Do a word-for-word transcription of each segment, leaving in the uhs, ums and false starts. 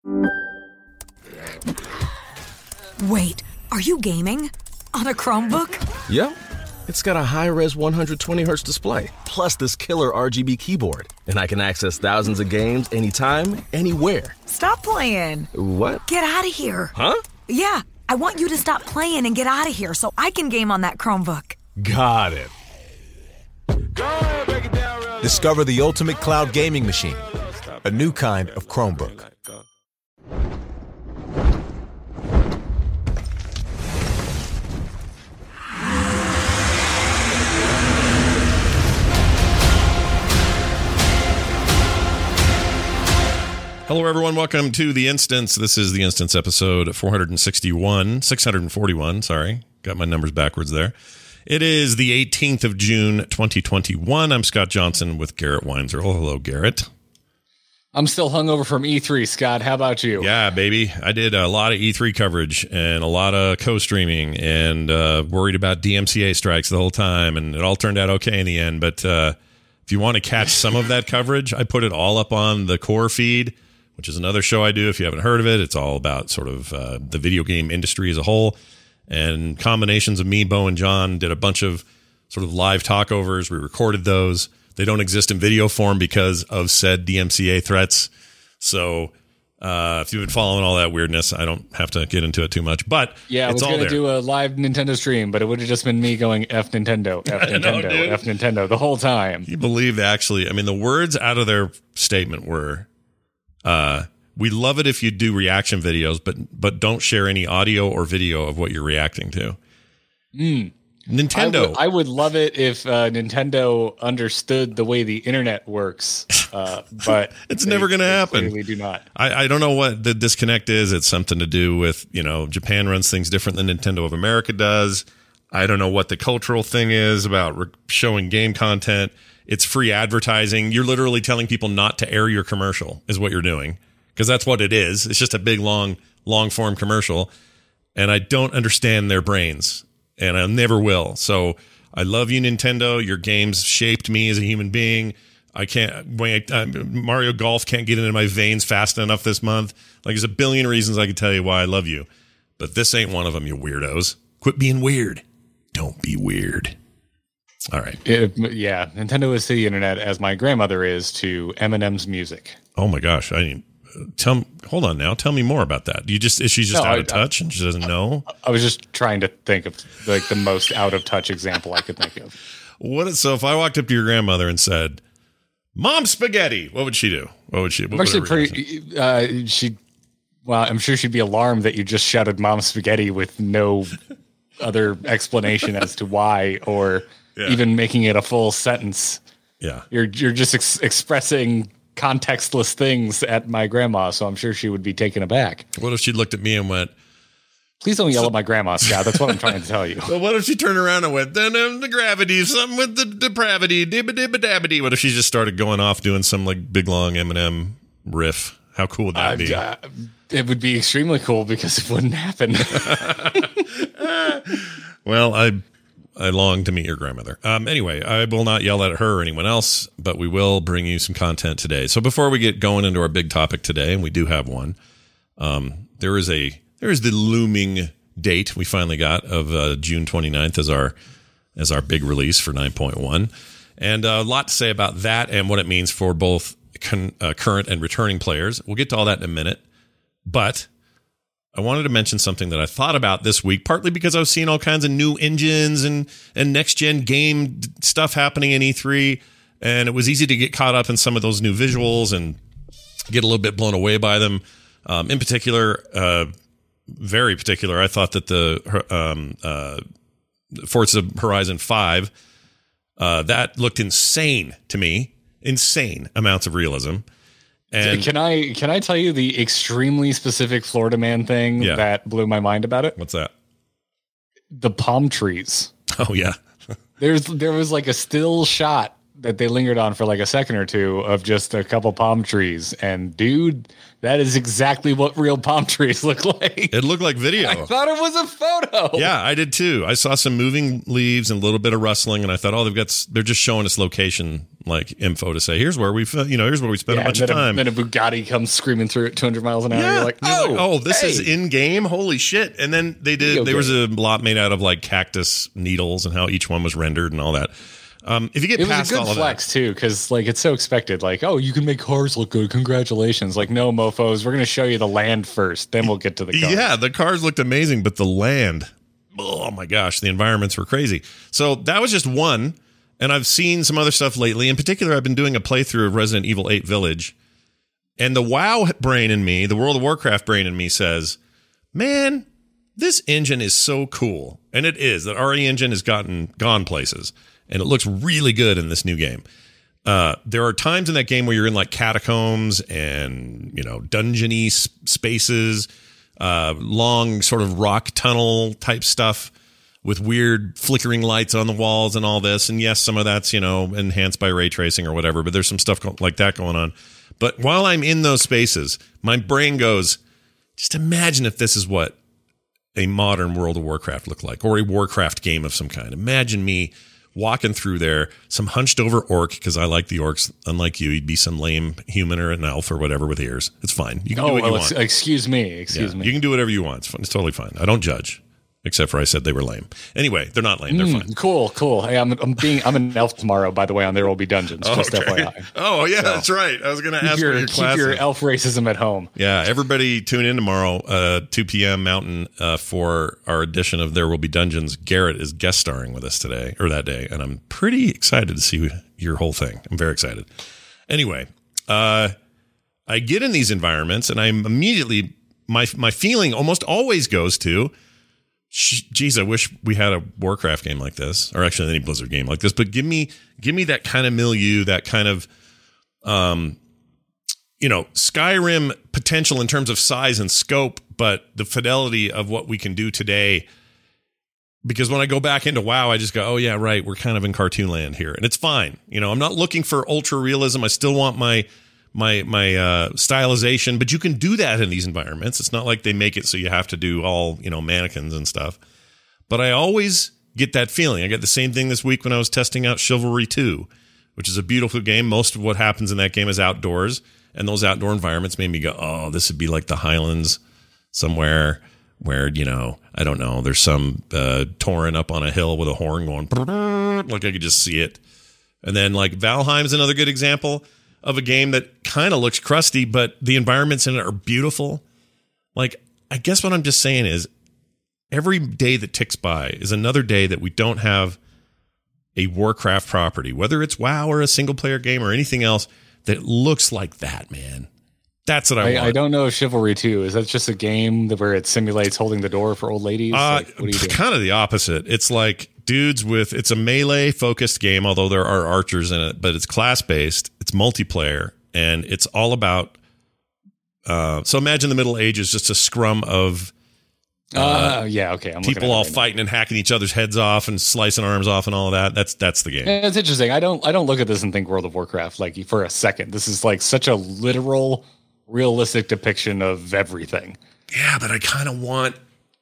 Wait, are you gaming? On a Chromebook? Yep. It's got a high-res one hundred twenty hertz display, plus this killer R G B keyboard. And I can access thousands of games anytime, anywhere. Stop playing. What? Get out of here. Huh? Yeah, I want you to stop playing and get out of here so I can game on that Chromebook. Got it. Discover the ultimate cloud gaming machine. A new kind of Chromebook. Hello, everyone. Welcome to The Instance. This is The Instance episode four sixty-one, six forty-one. Sorry, got my numbers backwards there. It is the eighteenth of June, twenty twenty-one. I'm Scott Johnson with Garrett Weinzierl. Hello, Garrett. I'm still hungover from E three, Scott. How about you? Yeah, baby. I did a lot of E three coverage and a lot of co-streaming and uh, worried about D M C A strikes the whole time, and it all turned out okay in the end. But uh, if you want to catch some of that coverage, I put it all up on the Core feed, which is another show I do. If you haven't heard of it, it's all about sort of uh, the video game industry as a whole. And combinations of me, Bo, and John did a bunch of sort of live talkovers. We recorded those. They don't exist in video form because of said D M C A threats. So uh, if you've been following all that weirdness, I don't have to get into it too much. But yeah, I was going to do a live Nintendo stream, but it would have just been me going F Nintendo, F Nintendo, know, F Nintendo the whole time. You believe actually? I mean, the words out of their statement were, uh, "We love it if you do reaction videos, but but don't share any audio or video of what you're reacting to." Mm. Nintendo. I would, I would love it if uh, Nintendo understood the way the internet works, uh, but it's never going to happen. Clearly do not. I, I don't know what the disconnect is. It's something to do with, you know, Japan runs things different than Nintendo of America does. I don't know what the cultural thing is about re- showing game content. It's free advertising. You're literally telling people not to air your commercial is what you're doing, because that's what it is. It's just a big, long, long form commercial. And I don't understand their brains. And I never will. So I love you, Nintendo. Your games shaped me as a human being. I can't wait. Uh, Mario Golf can't get into my veins fast enough this month. Like, there's a billion reasons I could tell you why I love you, but this ain't one of them, you weirdos. Quit being weird. Don't be weird. All right. It, yeah. Nintendo is to the internet as my grandmother is to Eminem's music. Oh my gosh. I mean, Tell hold on now. Tell me more about that. You just is she just no, out I, of touch and she doesn't know? I was just trying to think of like the most out of touch example I could think of. What is, so if I walked up to your grandmother and said, "Mom, spaghetti," what would she do? What would she? What I'm actually pretty. Uh, she. Well, I'm sure she'd be alarmed that you just shouted "Mom, spaghetti" with no other explanation as to why, or yeah. even making it a full sentence. Yeah, you're you're just ex- expressing contextless things at my grandma, so I'm sure she would be taken aback. What if she looked at me and went, "Please don't yell so, at my grandma, Scott. That's what I'm trying to tell you." Well, what if she turned around and went, "Then um, the gravity, something with the depravity, dibba dibba dabbity." What if she just started going off doing some like big long Eminem riff? How cool would that uh, be? Uh, it would be extremely cool because it wouldn't happen. Well, I. I long to meet your grandmother. Um, anyway, I will not yell at her or anyone else, but we will bring you some content today. So before we get going into our big topic today, and we do have one, um, there is a there is the looming date we finally got of uh, June twenty-ninth as our as our big release for nine point one, and uh, a lot to say about that and what it means for both con- uh, current and returning players. We'll get to all that in a minute, but I wanted to mention something that I thought about this week, partly because I was seeing all kinds of new engines and, and next-gen game stuff happening in E three, and it was easy to get caught up in some of those new visuals and get a little bit blown away by them. Um, in particular, uh, very particular, I thought that the um, uh, Forza Horizon five, uh, that looked insane to me, insane amounts of realism. And can I can I tell you the extremely specific Florida man thing yeah. that blew my mind about it? What's that? The palm trees. Oh yeah. There's there was like a still shot that they lingered on for like a second or two of just a couple palm trees. And dude, that is exactly what real palm trees look like. It looked like video. I thought it was a photo. Yeah, I did too. I saw some moving leaves and a little bit of rustling, and I thought, oh, they've got they're just showing us location like info to say here's where we you know here's where we spent yeah, a bunch of time. And then a Bugatti comes screaming through at two hundred miles an hour. Yeah. You're like, You're oh, like, oh, this hey. is in game. Holy shit! And then they did. Video there was a game. lot made out of like cactus needles and how each one was rendered and all that. Um, if you get it past was a all good of flex that, too, because like it's so expected. Like, oh, you can make cars look good. Congratulations! Like, no, mofo's. We're gonna show you the land first, then we'll get to the cars. Yeah, the cars looked amazing, but the land, oh my gosh, the environments were crazy. So that was just one, and I've seen some other stuff lately. In particular, I've been doing a playthrough of Resident Evil eight Village, and the WoW brain in me, the World of Warcraft brain in me says, man, this engine is so cool. And it is. The R E engine has gotten gone places. And it looks really good in this new game. Uh, there are times in that game where you're in like catacombs and, you know, dungeony s- spaces, uh, long sort of rock tunnel type stuff with weird flickering lights on the walls and all this. And yes, some of that's, you know, enhanced by ray tracing or whatever, but there's some stuff go- like that going on. But while I'm in those spaces, my brain goes, just imagine if this is what a modern World of Warcraft looked like, or a Warcraft game of some kind. Imagine me walking through there, some hunched over orc, because I like the orcs. Unlike you, he'd be some lame human or an elf or whatever with ears. It's fine. You can oh, do what you well, want. Excuse me. Excuse yeah, me. You can do whatever you want. It's, fun. It's totally fine. I don't judge. Except for I said they were lame. Anyway, they're not lame. They're mm, fine. Cool, cool. Hey, I'm, I'm being I'm an elf tomorrow, by the way, on There Will Be Dungeons. Oh, just okay. F Y I. Oh, yeah, So, that's right. I was going to ask your, for your keep class. your elf racism at home. Yeah, everybody tune in tomorrow, uh, two p.m. Mountain, uh, for our edition of There Will Be Dungeons. Garrett is guest starring with us today, or that day, and I'm pretty excited to see your whole thing. I'm very excited. Anyway, uh, I get in these environments, and I'm immediately, my my feeling almost always goes to, geez, I wish we had a Warcraft game like this, or actually any Blizzard game like this. But give me, give me that kind of milieu, that kind of, um, you know, Skyrim potential in terms of size and scope, but the fidelity of what we can do today. Because when I go back into WoW, I just go, oh yeah, right, we're kind of in cartoon land here, and it's fine. You know, I'm not looking for ultra realism. I still want my my my uh, stylization, but you can do that in these environments. It's not like they make it so you have to do all, you know, mannequins and stuff. But I always get that feeling. I got the same thing this week when I was testing out Chivalry two, which is a beautiful game. Most of what happens in that game is outdoors, and those outdoor environments made me go, oh, this would be like the Highlands somewhere where, you know, I don't know, there's some uh, Tauren up on a hill with a horn going, like I could just see it. And then like Valheim's another good example of a game that kind of looks crusty, but the environments in it are beautiful. Like, I guess what I'm just saying is every day that ticks by is another day that we don't have a Warcraft property, whether it's WoW or a single player game or anything else that looks like that, man. That's what I, I want. I don't know if Chivalry two, is that just a game that where it simulates holding the door for old ladies? Uh, like, what do you do? Kind of the opposite. It's like dudes with, it's a melee focused game, although there are archers in it, but it's class based, it's multiplayer, and it's all about, uh, so imagine the Middle Ages, just a scrum of uh, uh, yeah, okay. I'm people all right fighting now. and hacking each other's heads off and slicing arms off and all of that. That's that's the game. Yeah, it's interesting. I don't I don't look at this and think World of Warcraft like for a second. This is like such a literal, realistic depiction of everything. Yeah, but I kind of want,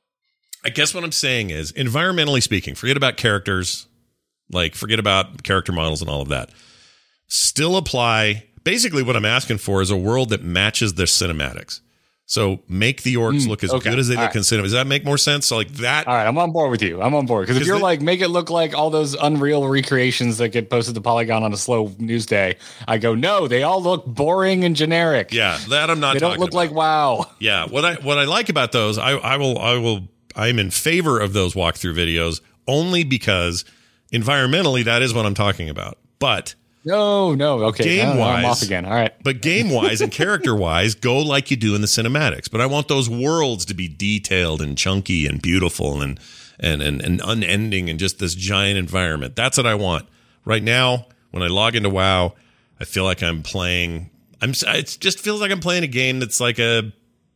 I guess what I'm saying is, environmentally speaking, forget about characters, like forget about character models and all of that. Still apply, basically what I'm asking for is a world that matches their cinematics. So make the orcs mm, look as okay. good as they all look right. in cinema. Does that make more sense? So like that. All right, I'm on board with you. I'm on board. Because if you're the, like, make it look like all those Unreal recreations that get posted to Polygon on a slow news day, I go, no, they all look boring and generic. Yeah, that I'm not They don't look about. like WoW. Yeah, what I what I like about those, I, I will, I will, I'm in favor of those walkthrough videos only because environmentally that is what I'm talking about. But No, no, okay. Game wise, I'm off again. All right. But game wise and character wise, go like you do in the cinematics. But I want those worlds to be detailed and chunky and beautiful and and and, and unending and just this giant environment. That's what I want. Right now, when I log into WoW, I feel like I'm playing. I'm. It just feels like I'm playing a game that's like a,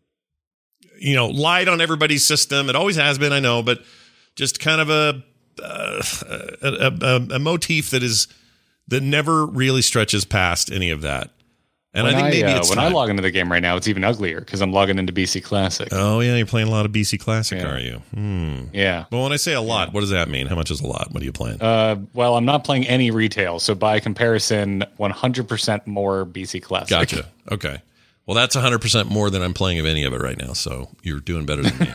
you know, light on everybody's system. It always has been, I know, but just kind of a uh, a, a, a motif that is that never really stretches past any of that. And when I think maybe I, uh, it's when time. I log into the game right now, it's even uglier because I'm logging into B C Classic. Oh yeah, you're playing a lot of B C Classic, Yeah. are you? Hmm. Yeah. Well, when I say a lot, what does that mean? How much is a lot? What are you playing? Uh, well, I'm not playing any retail, so by comparison, one hundred percent more B C Classic. Gotcha. Okay. Well, that's one hundred percent more than I'm playing of any of it right now, so you're doing better than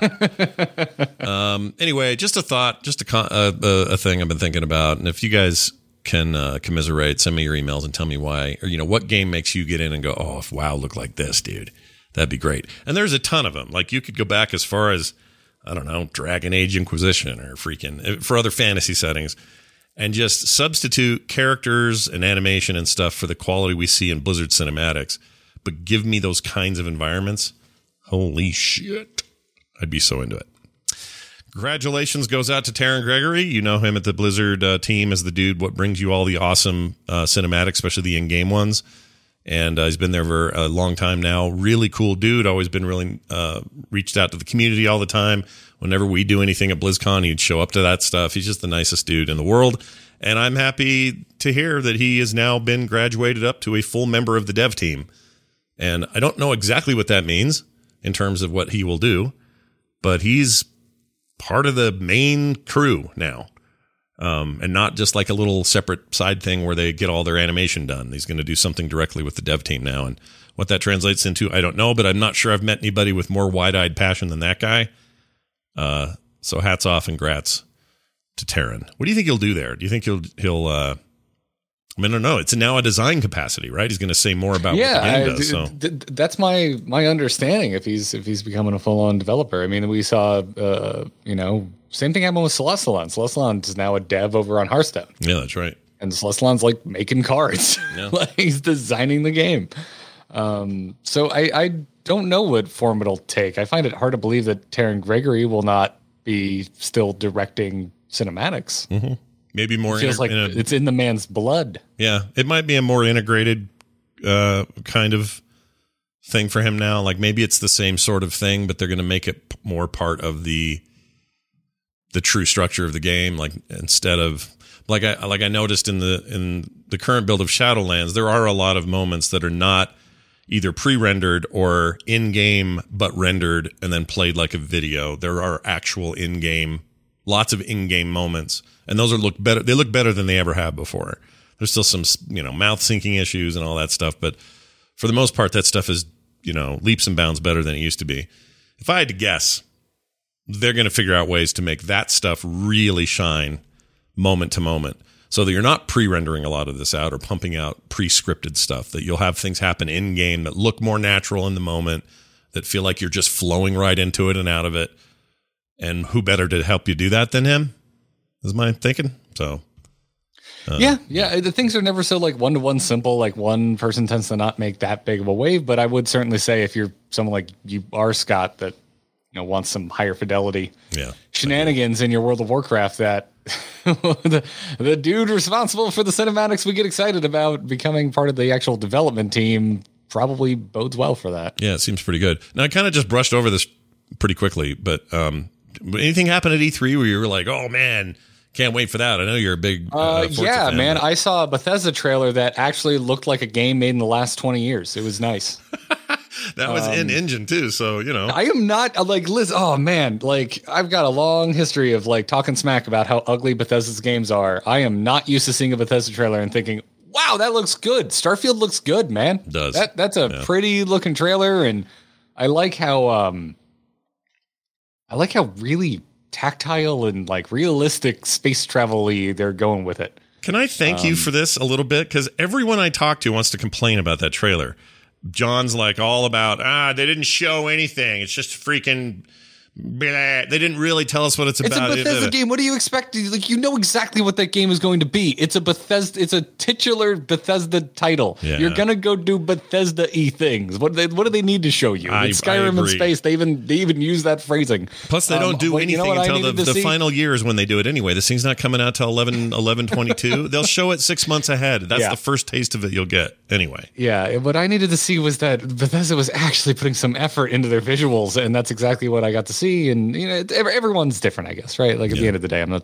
me. um, anyway, just a thought, just a, con- uh, a, a thing I've been thinking about, and if you guys can uh, commiserate, send me your emails and tell me why, or, you know, what game makes you get in and go, oh, if WoW looked like this, dude, that'd be great. And there's a ton of them. Like, you could go back as far as, I don't know, Dragon Age Inquisition or freaking, for other fantasy settings, and just substitute characters and animation and stuff for the quality we see in Blizzard cinematics, but give me those kinds of environments. Holy shit. I'd be so into it. Congratulations goes out to Taron Gregory. You know him at the Blizzard uh, team as the dude what brings you all the awesome uh, cinematics, especially the in-game ones. And uh, he's been there for a long time now. Really cool dude. Always been really uh, reached out to the community all the time. Whenever we do anything at BlizzCon, he'd show up to that stuff. He's just the nicest dude in the world. And I'm happy to hear that he has now been graduated up to a full member of the dev team. And I don't know exactly what that means in terms of what he will do, but he's part of the main crew now, um, and not just like a little separate side thing where they get all their animation done. He's going to do something directly with the dev team now, and what that translates into, I don't know, but I'm not sure I've met anybody with more wide-eyed passion than that guy. Uh, so hats off and grats to Taron. What do you think he'll do there? Do you think he'll he'll? Uh, I mean, I don't know. It's now a design capacity, right? He's going to say more about yeah, what the game I- does. So. th- th- that's my my understanding. If he's if he's becoming a full on developer, I mean, we saw, uh, you know, same thing happened with Celestalon. Celestalon is now a dev over on Hearthstone, Yeah, that's right. and Celestalon's like making cards, Yeah. like he's designing the game. Um, so I I don't know what form it'll take. I find it hard to believe that Taron Gregory will not be still directing cinematics. Mm-hmm. Maybe more. It feels inter- like in a- it's in the man's blood. Yeah, it might be a more integrated uh, kind of thing for him now. Like maybe it's the same sort of thing, but they're going to make it p- more part of the the true structure of the game. Like instead of like I like I noticed in the in the current build of Shadowlands, there are a lot of moments that are not either pre-rendered or in-game but rendered and then played like a video. There are actual in-game, lots of in-game moments, and those are look better. They look better than they ever have before. There's still some, you know, mouth syncing issues and all that stuff, but for the most part, that stuff is, you know, leaps and bounds better than it used to be. If I had to guess, they're going to figure out ways to make that stuff really shine moment to moment, so that you're not pre-rendering a lot of this out or pumping out pre-scripted stuff, that you'll have things happen in-game that look more natural in the moment, that feel like you're just flowing right into it and out of it. And who better to help you do that than him, is my thinking. So, uh, yeah, yeah. The things are never so like one-to-one simple. Like one person tends to not make that big of a wave, but I would certainly say if you're someone like you are, Scott, that you know wants some higher fidelity yeah, shenanigans in your World of Warcraft, that the, the dude responsible for the cinematics we get excited about becoming part of the actual development team probably bodes well for that. Yeah, it seems pretty good. Now, I kind of just brushed over this pretty quickly, but um, anything happen at E three where you were like, oh, man, can't wait for that? I know you're a big uh, Uh, Forza yeah, fan, man. but- I saw a Bethesda trailer that actually looked like a game made in the last twenty years. It was nice. that was in engine, too, so, you know. I am not uh, like, listen, oh man, like I've got a long history of like talking smack about how ugly Bethesda's games are. I am not used to seeing a Bethesda trailer and thinking, wow, that looks good. Starfield looks good, man. It does. That, that's a Yeah. pretty looking trailer. And I like how, um, I like how really tactile and like realistic space travel-y they're going with it. Can I thank Um, you for this a little bit? Because everyone I talk to wants to complain about that trailer. John's like all about, ah, they didn't show anything. It's just freaking, blah. They didn't really tell us what it's, It's about. a Bethesda game. What do you expect? Like, you know exactly what that game is going to be. It's a Bethesda. It's a titular Bethesda title. Yeah. You're gonna go do Bethesda-y things. What do they, what do they need to show you? I- With I Skyrim in agree. space, they even they even use that phrasing. Plus, they Um, don't do what- you know anything what I until the, needed to the see? final years when they do it anyway. This thing's not coming out till eleven eleven twenty-two. They'll show it six months ahead. That's Yeah. the first taste of it you'll get anyway. Yeah, what I needed to see was that Bethesda was actually putting some effort into their visuals, and that's exactly what I got to see. And you know, ev- everyone's different, I guess, right? Like at the Yeah. end of the day, I'm not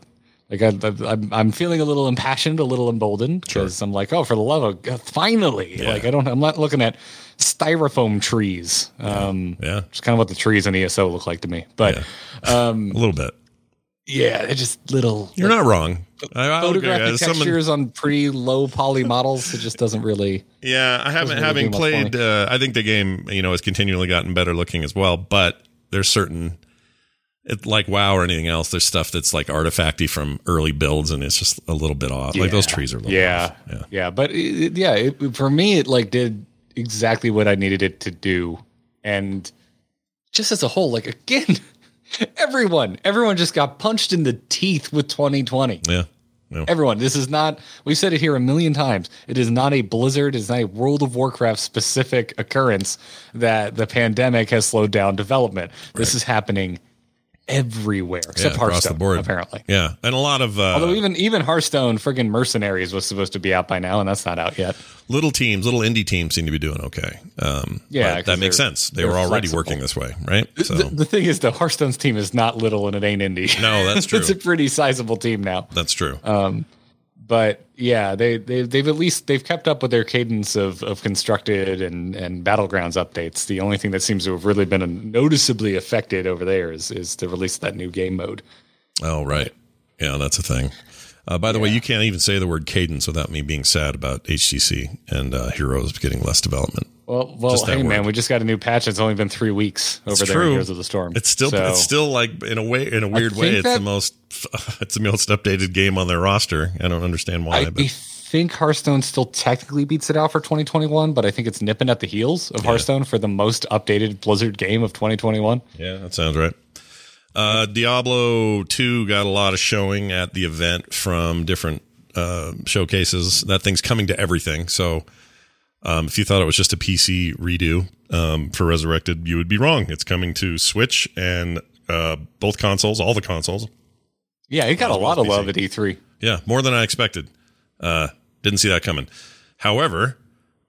Like I, I'm, I'm feeling a little impassioned, a little emboldened because sure. I'm like, oh, for the love of God, finally! Yeah. Like I don't, I'm not looking at styrofoam trees. Um, yeah, it's kind of what the trees in E S O look like to me. But yeah. um, a little bit. Yeah, it's just little. You're like, not wrong. I, photographic okay. textures Someone, on pretty low poly models. It just doesn't really. Yeah, I haven't really having played. Uh, I think the game, you know, has continually gotten better looking as well. But there's certain. It, like WoW or anything else, there's stuff that's like artifacty from early builds, and it's just a little bit off. Yeah. Like those trees are a little yeah. off. Yeah, yeah, but it, yeah, it, for me, it like did exactly what I needed it to do, and just as a whole, like again, everyone, everyone just got punched in the teeth with twenty twenty. Yeah, yeah. Everyone, this is not. We've said it here a million times. It is not a Blizzard. It's not a World of Warcraft specific occurrence that the pandemic has slowed down development. Right. This is happening everywhere except yeah, Hearthstone, the board. Apparently. Yeah, and a lot of uh, although even even Hearthstone, friggin' Mercenaries was supposed to be out by now, and that's not out yet. Little teams, little indie teams seem to be doing okay. Um, yeah, that makes sense. They were already flexible. Working this way, right? So the, the thing is, the Hearthstone's team is not little, and it ain't indie. No, that's true. It's a pretty sizable team now. That's true. Um, but yeah, they they they've at least they've kept up with their cadence of of constructed and and battlegrounds updates. The only thing that seems to have really been noticeably affected over there is is the release of that new game mode. Oh right, yeah, that's a thing. Uh, by the yeah. way, you can't even say the word cadence without me being sad about H T C and uh, Heroes getting less development. Well, well, hey man, we just got a new patch. It's only been three weeks over it's there true. in Heroes of the Storm. It's still, so, it's still like in a way, in a weird way, it's that, the most, it's the most updated game on their roster. I don't understand why. I, but. I think Hearthstone still technically beats it out for twenty twenty-one, but I think it's nipping at the heels of yeah. Hearthstone for the most updated Blizzard game of twenty twenty-one. Yeah, that sounds right. Uh, Diablo two got a lot of showing at the event from different uh, showcases. That thing's coming to everything. So um, if you thought it was just a P C redo um, for Resurrected, you would be wrong. It's coming to Switch and uh, both consoles, all the consoles. Yeah, it got a lot of love at E three. Yeah, more than I expected. Uh, didn't see that coming. However,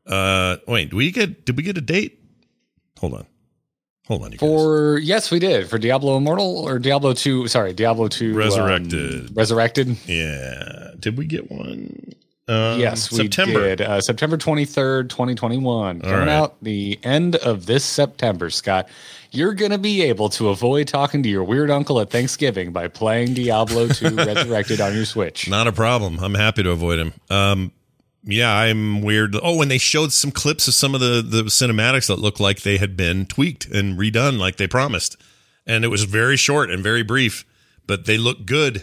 uh, wait, did we get did we get a date? Hold on. Hold on, you For guys. Yes, we did. For Diablo Immortal or Diablo two, sorry, Diablo two Resurrected. Um, Resurrected. Yeah. Did we get one? Um, yes, we September. did. Uh, September twenty-third, twenty twenty-one. Coming right. out the end of this September, Scott. You're going to be able to avoid talking to your weird uncle at Thanksgiving by playing Diablo two Resurrected on your Switch. Not a problem. I'm happy to avoid him. Um, yeah, I'm weird. Oh, and they showed some clips of some of the, the cinematics that looked like they had been tweaked and redone like they promised. And it was very short and very brief, but they look good.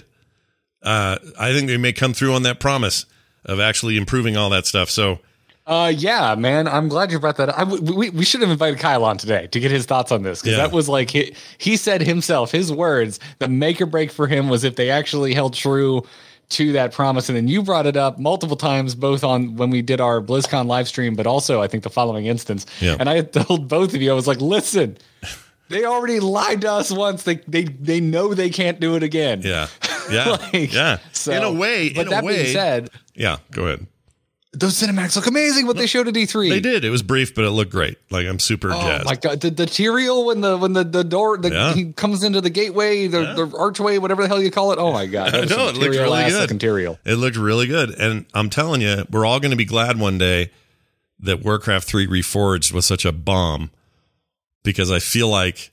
Uh, I think they may come through on that promise of actually improving all that stuff. So, Uh, yeah, man, I'm glad you brought that up. I, we, we should have invited Kyle on today to get his thoughts on this, because yeah. that was like, he, he said himself, his words, the make or break for him was if they actually held true to that promise. And then you brought it up multiple times, both on when we did our BlizzCon live stream, but also I think the following instance. Yeah. And I told both of you, I was like, listen, they already lied to us once. They they they know they can't do it again. Yeah. Yeah. like, yeah. So, in a way, but in that a way, being said, yeah, go ahead. those cinematics look amazing. What they showed at E three, they did. It was brief, but it looked great. Like I'm super oh jazzed. my god, the, the Tyrael when the when the the door the, yeah. he comes into the gateway, the, yeah. the archway, whatever the hell you call it. Oh my god, that no, it looked really good. Tyrael. It looked really good, and I'm telling you, we're all going to be glad one day that Warcraft three Reforged was such a bomb, because I feel like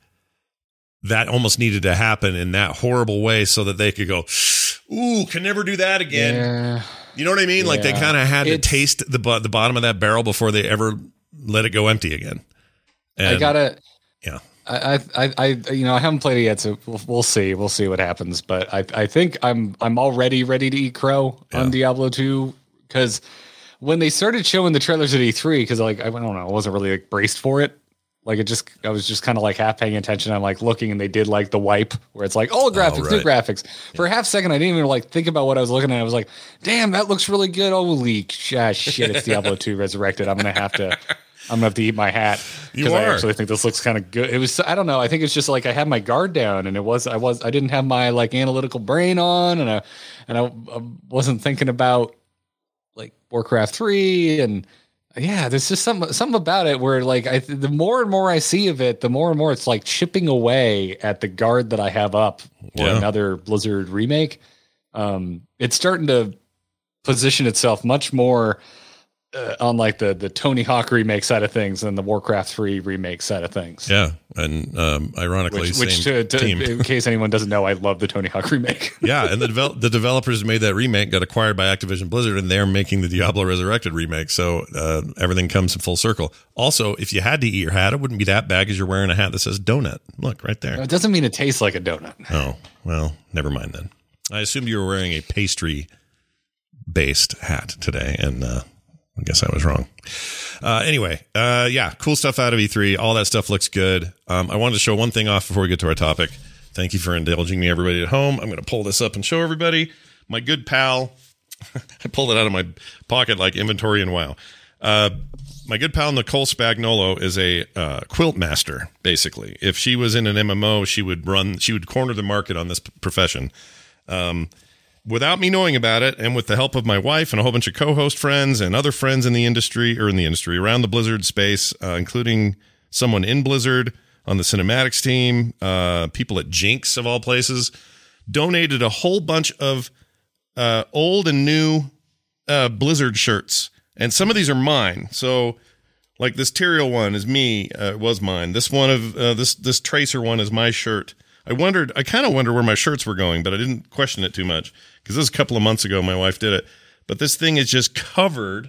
that almost needed to happen in that horrible way so that they could go, ooh, can never do that again. Yeah. You know what I mean? Yeah. Like they kind of had it's, to taste the the bottom of that barrel before they ever let it go empty again. And, I gotta, yeah. I, I, I, you know, I haven't played it yet, so we'll, we'll see. We'll see what happens. But I, I think I'm, I'm already ready to eat crow yeah. on Diablo two, because when they started showing the trailers at E three, because like I don't know, I wasn't really like braced for it. Like it just, I was just kind of like half paying attention. I'm like looking, and they did like the wipe where it's like, oh, graphics, oh, right. new graphics. For a half second, I didn't even like think about what I was looking at. I was like, damn, that looks really good. Holy ah, shit, it's Diablo two Resurrected. I'm gonna have to, I'm gonna have to eat my hat, because I actually think this looks kind of good. It was, I don't know. I think it's just like I had my guard down, and it was, I was, I didn't have my like analytical brain on, and I, and I, I wasn't thinking about like Warcraft three and. Yeah, there's just something something about it where like I the more and more I see of it, the more and more it's like chipping away at the guard that I have up for yeah. another Blizzard remake. um, it's starting to position itself much more uh, on like the the Tony Hawk remake side of things than the Warcraft three remake side of things. Yeah, and um, ironically, which, which same to, to, team. in case anyone doesn't know, I love the Tony Hawk remake. Yeah, and the devel- the developers who made that remake got acquired by Activision Blizzard, and they're making the Diablo Resurrected remake. So uh, everything comes in full circle. Also, if you had to eat your hat, it wouldn't be that bad because you're wearing a hat that says donut. Look right there. It doesn't mean it tastes like a donut. Oh, well, never mind then. I assumed you were wearing a pastry based hat today, and uh, I guess I was wrong. Uh, anyway, uh, yeah, cool stuff out of E three. All that stuff looks good. Um, I wanted to show one thing off before we get to our topic. Thank you for indulging me, everybody at home. I'm going to pull this up and show everybody. My good pal, I pulled it out of my pocket like inventory and wow. Uh, my good pal Nicole Spagnolo is a uh, quilt master, basically. If she was in an M M O, she would run, she would corner the market on this p- profession. Um, without me knowing about it, and with the help of my wife and a whole bunch of co-host friends and other friends in the industry, or in the industry, around the Blizzard space, uh, including someone in Blizzard on the cinematics team, uh, people at Jinx, of all places, donated a whole bunch of uh, old and new uh, Blizzard shirts. And some of these are mine. So, like this Tyrael one is me, uh, was mine. This one of, uh, this this Tracer one is my shirt. I wondered, I kind of wonder where my shirts were going, but I didn't question it too much because this was a couple of months ago. My wife did it, but this thing is just covered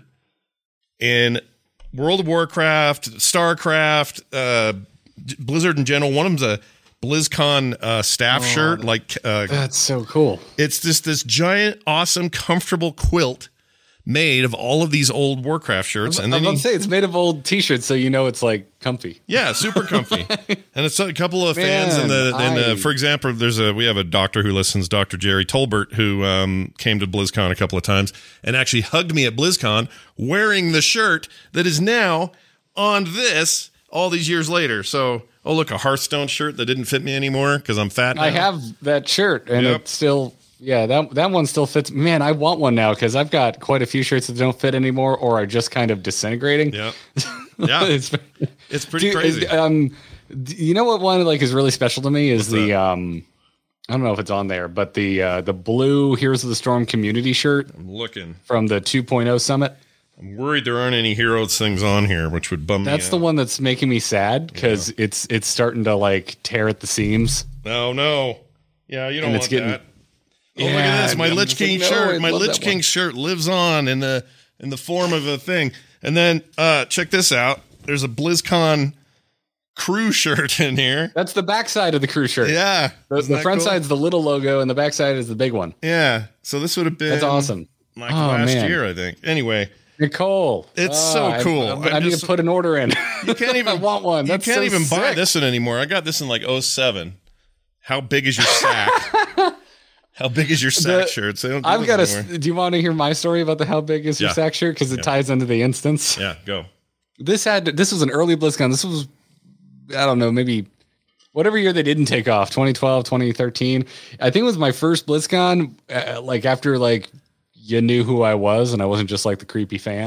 in World of Warcraft, StarCraft, uh, Blizzard in general. One of them's a BlizzCon uh, staff oh, shirt. Like uh, that's so cool. It's just this giant, awesome, comfortable quilt made of all of these old Warcraft shirts. I'm, and then I'm about you, to say it's made of old t-shirts, so you know it's like comfy. Yeah, super comfy. And it's a couple of fans in the, in the, for example, there's a, we have a doctor who listens, Doctor Jerry Tolbert, who um, came to BlizzCon a couple of times and actually hugged me at BlizzCon wearing the shirt that is now on this all these years later. So, oh, look, a Hearthstone shirt that didn't fit me anymore because I'm fat now. I have that shirt, and Yep. it's still... Yeah, that that one still fits. Man, I want one now because I've got quite a few shirts that don't fit anymore or are just kind of disintegrating. Yeah, yeah, it's, it's pretty Dude, crazy. Um, you know what one like is really special to me is What's the that? um, I don't know if it's on there, but the uh, the blue Heroes of the Storm community shirt. I'm looking from the two point oh summit. I'm worried there aren't any Heroes things on here, which would bum That's me the out. one that's making me sad because yeah. it's it's starting to like tear at the seams. No, no, yeah, you don't and want it's getting, that. Oh, yeah, look at this! My I'm Lich King like, no, shirt, I my Lich King one. shirt lives on in the in the form of a thing. And then uh, check this out. There's a BlizzCon crew shirt in here. That's the backside of the crew shirt. Yeah, the, the front cool? side's the little logo, and the backside is the big one. Yeah, so this would have been that's awesome. Like oh, last man. year, I think. Anyway, Nicole, it's oh, so cool. I, I, I need just, to put an order in. You can't even I want one. That's you can't so even sick. buy this one anymore. I got this in like oh seven. How big is your sack? How big is your sack the, shirt? So I've got a. Do you want to hear my story about the how big is your yeah. sack shirt? Because it yeah. ties into the instance. Yeah, go. This had. This was an early BlizzCon. This was, I don't know, maybe whatever year they didn't take off. twenty twelve, twenty thirteen. I think it was my first BlizzCon. Uh, like after like you knew who I was, and I wasn't just like the creepy fan.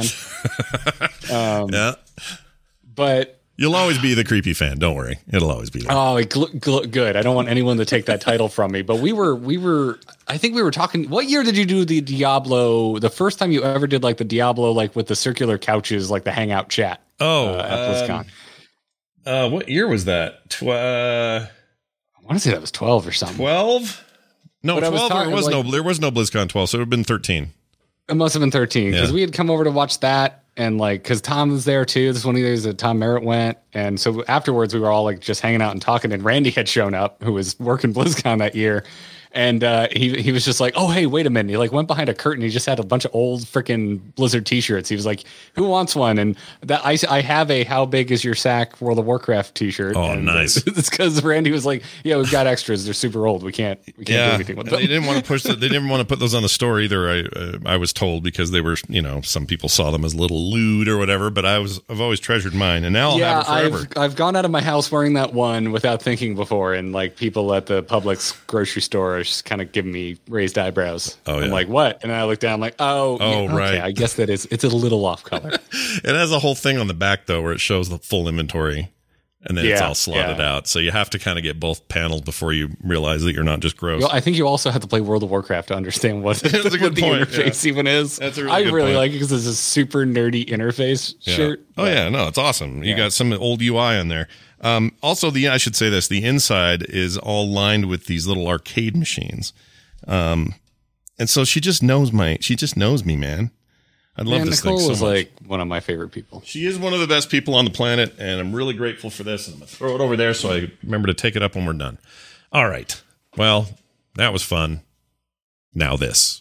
um, yeah. But. You'll always be the creepy fan. Don't worry. It'll always be there. Oh, gl- gl- good. I don't want anyone to take that title from me. But we were, we were, I think we were talking. What year did you do the Diablo? The first time you ever did like the Diablo, like with the circular couches, like the hangout chat. Oh, uh, at BlizzCon. Um, uh, what year was that? Tw- uh, I want to say that was twelve or something. twelve? No, but twelve. Was talking, there was like, no, there was no BlizzCon twelve. So it would have been thirteen. It must have been thirteen because yeah. we had come over to watch that. And like, cause Tom was there too. This one of the days that Tom Merritt went. And so afterwards we were all like just hanging out and talking, and Randy had shown up, who was working BlizzCon that year. And uh, he he was just like, oh, hey, wait a minute. He like went behind a curtain. He just had a bunch of old freaking Blizzard t-shirts. He was like, who wants one? And that I, I have a how big is your sack World of Warcraft t-shirt. Oh, and nice. It's because Randy was like, yeah, we've got extras. They're super old. We can't we can't yeah. do anything with them. They didn't want to push the, they didn't want to put those on the store either. I uh, I was told because they were, you know, some people saw them as a little lewd or whatever, but I was I've always treasured mine, and now I'll yeah, have it forever. I've, I've gone out of my house wearing that one without thinking before, and like people at the Publix grocery store are just kind of giving me raised eyebrows. Oh, yeah. I'm like, what? And then I look down, I'm like, oh, oh, yeah, okay, right. I guess that is, it's a little off color. It has a whole thing on the back though, where it shows the full inventory. and then yeah, it's all slotted yeah. out. So you have to kind of get both panels before you realize that you're not just gross. Well, I think you also have to play World of Warcraft to understand what, That's a good what the point, interface yeah. even is. That's a really I good really point. like it because it's a super nerdy interface Yeah. shirt. Oh yeah, no, it's awesome. You Yeah. got some old U I on there. Um, also, the I should say this: the inside is all lined with these little arcade machines, um, and so she just knows my. She just knows me, man. I love Man, this Nicole thing so is much. like one of my favorite people. She is one of the best people on the planet, and I'm really grateful for this. And I'm gonna throw it over there so I remember to take it up when we're done. All right. Well, that was fun. Now this.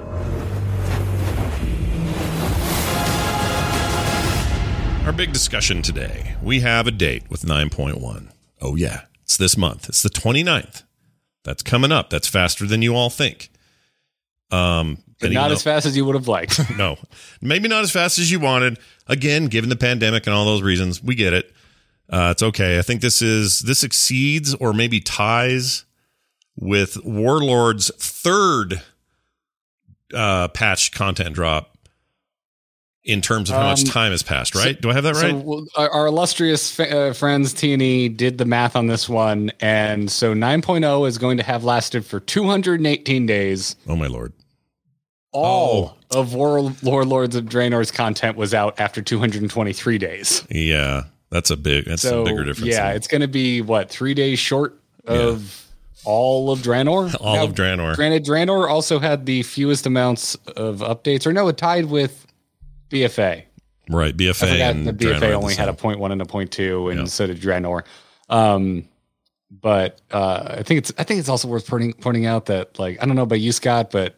Our big discussion today. We have a date with nine point one. Oh, yeah. It's this month. It's the twenty-ninth. That's coming up. That's faster than you all think. Um, But not as fast as you would have liked. No, maybe not as fast as you wanted. Again, given the pandemic and all those reasons, we get it. Uh, it's okay. I think this is this exceeds or maybe ties with Warlord's third uh, patch content drop in terms of how much Um, time has passed. Right? so- Do I have that right? So well, our, our illustrious fa- uh, friends T and E did the math on this one, and so nine point oh is going to have lasted for two hundred eighteen days. Oh my lord! All of War Warlords of Draenor's content was out after two hundred twenty-three days. Yeah, that's a big. That's So a bigger difference. yeah, than- it's going to be what three days short of all of Draenor. all Now, of Draenor. Granted, Draenor also had the fewest amounts of updates, or no, it tied with B F A. Right, B F A I forgot and the B F A Draenor are only the had a same. point one and a point two, and Yeah. so did Draenor. Um, but uh, I think it's I think it's also worth pointing pointing out that, like, I don't know about you, Scott, but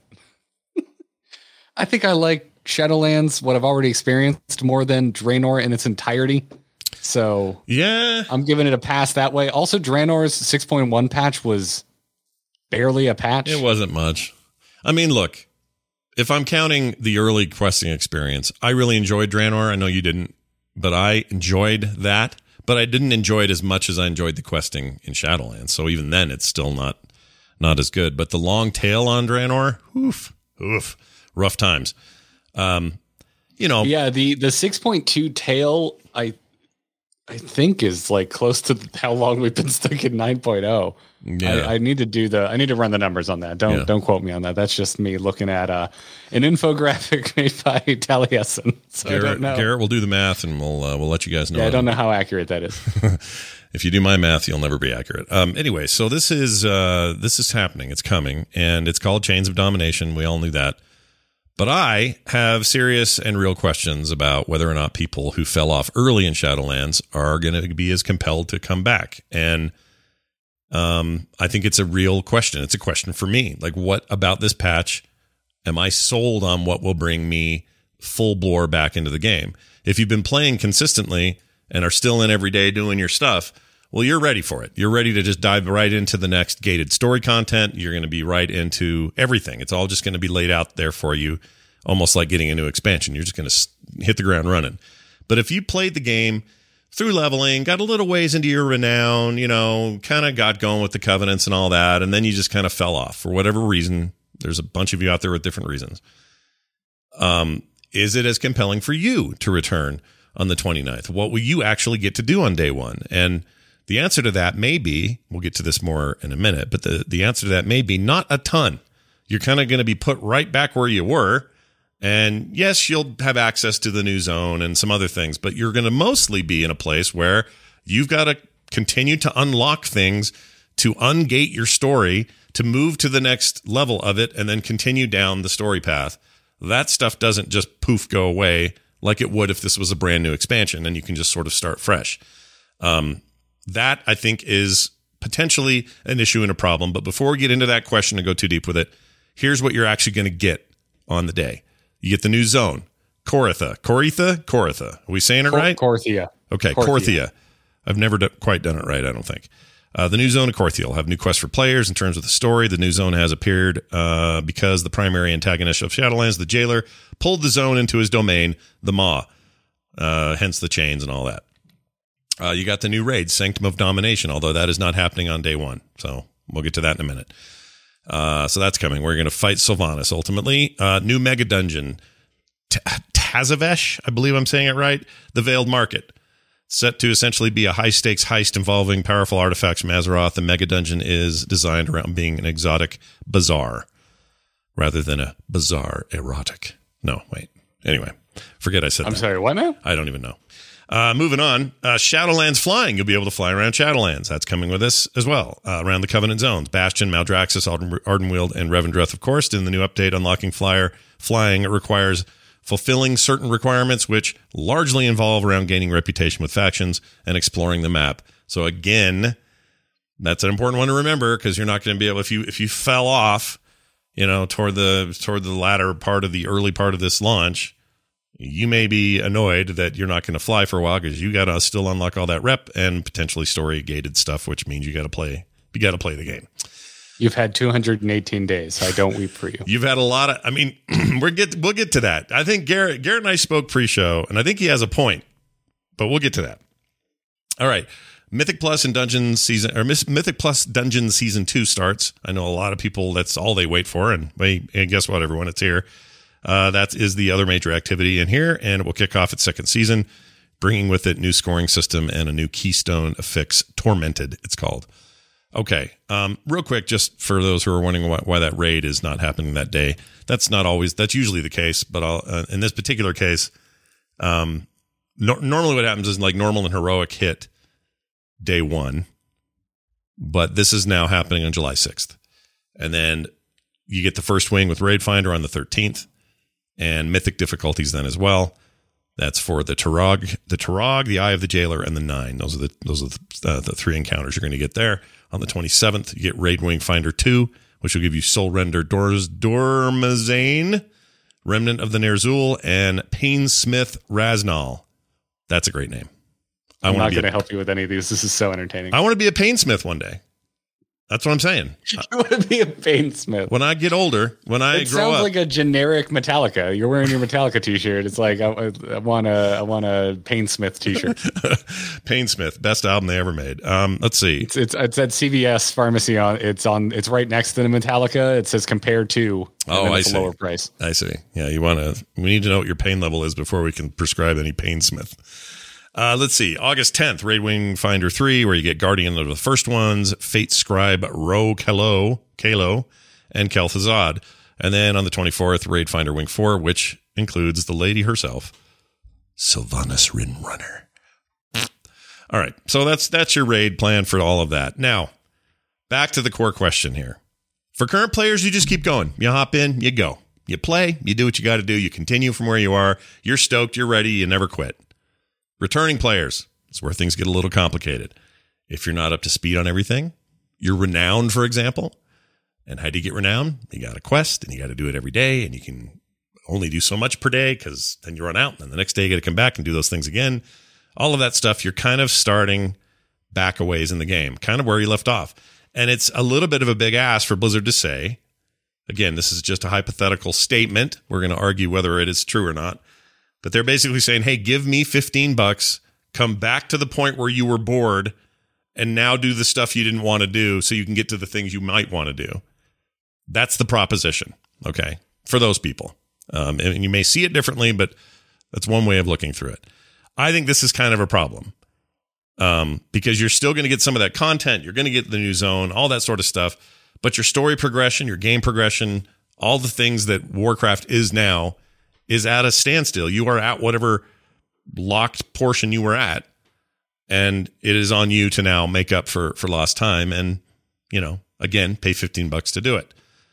I think I like Shadowlands, what I've already experienced, more than Draenor in its entirety. So Yeah, I'm giving it a pass that way. Also, Draenor's six point one patch was barely a patch. it wasn't much. I mean, look, if I'm counting the early questing experience, I really enjoyed Draenor. I know you didn't, but I enjoyed that. But I didn't enjoy it as much as I enjoyed the questing in Shadowlands. So even then, it's still not not as good. But the long tail on Draenor, oof, oof, rough times. Um, you know, Yeah, the the six point two tail, I I think is like close to how long we've been stuck in nine point oh. Yeah. I, I need to do the I need to run the numbers on that. Don't Yeah. don't quote me on that. That's just me looking at uh, an infographic made by Taliesin. So I Garrett, don't know. Garrett will do the math, and we'll uh, we'll let you guys know. yeah, I don't know how accurate that is. If you do my math, you'll never be accurate. Um, anyway, so this is uh, this is happening. It's coming, and it's called Chains of Domination. We all knew that. But I have serious and real questions about whether or not people who fell off early in Shadowlands are going to be as compelled to come back. And um, I think it's a real question. It's a question for me. Like, what about this patch? Am I sold on what will bring me full bore back into the game? If you've been playing consistently and are still in every day doing your stuff, well, you're ready for it. You're ready to just dive right into the next gated story content. You're going to be right into everything. It's all just going to be laid out there for you, almost like getting a new expansion. You're just going to hit the ground running. But if you played the game through leveling, got a little ways into your renown, you know, kind of got going with the covenants and all that, and then you just kind of fell off for whatever reason. There's a bunch of you out there with different reasons. Um, is it as compelling for you to return on the twenty-ninth? What will you actually get to do on day one? And the answer to that may be, we'll get to this more in a minute, but the, the answer to that may be not a ton. You're kind of going to be put right back where you were. And yes, you'll have access to the new zone and some other things, but you're going to mostly be in a place where you've got to continue to unlock things, to ungate your story, to move to the next level of it, and then continue down the story path. That stuff doesn't just poof go away like it would if this was a brand new expansion and you can just sort of start fresh. Um, that, I think, is potentially an issue and a problem. But before we get into that question and go too deep with it, here's what you're actually going to get on the day. You get the new zone, Corytha. Corytha? Corytha. Are we saying it Cor- right? Corthia. Okay, Corthia. Corthia. I've never d- quite done it right, I don't think. Uh, the new zone of Corthia will have new quests for players in terms of the story. The new zone has appeared uh, because the primary antagonist of Shadowlands, the Jailer, pulled the zone into his domain, the Maw, uh, hence the chains and all that. Uh, you got the new raid, Sanctum of Domination, although that is not happening on day one. So we'll get to that in a minute. Uh, so that's coming. We're going to fight Sylvanas ultimately. Uh, new mega dungeon, T- Tazavesh, I believe I'm saying it right. The Veiled Market. Set to essentially be a high-stakes heist involving powerful artifacts from Azeroth, the Mega Dungeon is designed around being an exotic bazaar rather than a bizarre erotic. No, wait. Anyway, forget I said I'm that. sorry, what now? I don't even know. Uh, moving on, uh, Shadowlands flying. You'll be able to fly around Shadowlands. That's coming with us as well, uh, around the Covenant Zones. Bastion, Maldraxxus, Arden, Ardenweald, and Revendreth, of course. In the new update, unlocking flyer flying it requires fulfilling certain requirements, which largely involve around gaining reputation with factions and exploring the map. So again, that's an important one to remember, because you're not going to be able, if you if you fell off, you know, toward the toward the latter part of the early part of this launch, you may be annoyed that you're not going to fly for a while, because you got to still unlock all that rep and potentially story gated stuff, which means you got to play you got to play the game. You've had two hundred eighteen days. I don't weep for you. You've had a lot of, I mean, we're get, we'll get to that. I think Garrett, Garrett and I spoke pre-show, and I think he has a point, but we'll get to that. All right. Mythic Plus and Dungeon season, or Mythic Plus Dungeon season two starts. I know a lot of people, that's all they wait for. And, and guess what, everyone? It's here. Uh, that is the other major activity in here, and it will kick off its second season, bringing with it new scoring system and a new Keystone affix, Tormented, it's called. Okay, um, real quick, just for those who are wondering why, why that raid is not happening that day. That's not always, that's usually the case, but I'll, uh, in this particular case, um, no, normally what happens is like normal and heroic hit day one, but this is now happening on July sixth. And then you get the first wing with Raid Finder on the thirteenth, and mythic difficulties then as well. That's for the Tarog, the Tarog, the Eye of the Jailer, and the Nine. Those are the those are the, uh, the three encounters you're going to get there. On the twenty-seventh, you get Raid Wing Finder two, which will give you Soul Render Dors, Dormazane, Remnant of the Ner'zhul, and Painsmith Raznal. That's a great name. I I'm not going to to help you with any of these. This is so entertaining. I want to be a Painsmith one day. That's what I'm saying. You want to be a Painsmith. When I get older, when I it grow sounds up. like a generic Metallica. You're wearing your Metallica t-shirt. It's like, I, I want a, I want a Painsmith t-shirt. Painsmith, best album they ever made. Um, let's see. It's, it's it's at C V S pharmacy. On it's on. It's right next to the Metallica. It says compared to. Oh, I see. A lower price. I see. Yeah, you want to. We need to know what your pain level is before we can prescribe any Painsmith. Uh, let's see. August tenth, Raid Wing Finder three, where you get Guardian of the First Ones, Fate Scribe, Ro Kalo, Kalo, and Kel'Thuzad. And then on the twenty-fourth, Raid Finder Wing four, which includes the lady herself, Sylvanas Rinrunner. All right. So that's that's your raid plan for all of that. Now, back to the core question here. For current players, you just keep going. You hop in, you go. You play, you do what you got to do. You continue from where you are. You're stoked, you're ready, you never quit. Returning players, it's where things get a little complicated. If you're not up to speed on everything, you're renowned, for example. And how do you get renowned? You got a quest, and you got to do it every day, and you can only do so much per day, because then you run out, and then the next day you got to come back and do those things again. All of that stuff, you're kind of starting back a ways in the game, kind of where you left off. And it's a little bit of a big ask for Blizzard to say, again, this is just a hypothetical statement. We're going to argue whether it is true or not. But they're basically saying, hey, give me fifteen bucks, come back to the point where you were bored, and now do the stuff you didn't want to do so you can get to the things you might want to do. That's the proposition, okay, for those people. Um, and you may see it differently, but that's one way of looking through it. I think this is kind of a problem um, because you're still going to get some of that content. You're going to get the new zone, all that sort of stuff. But your story progression, your game progression, all the things that Warcraft is now is at a standstill. You are at whatever locked portion you were at, and it is on you to now make up for, for lost time and, you know, again, pay fifteen bucks to do it.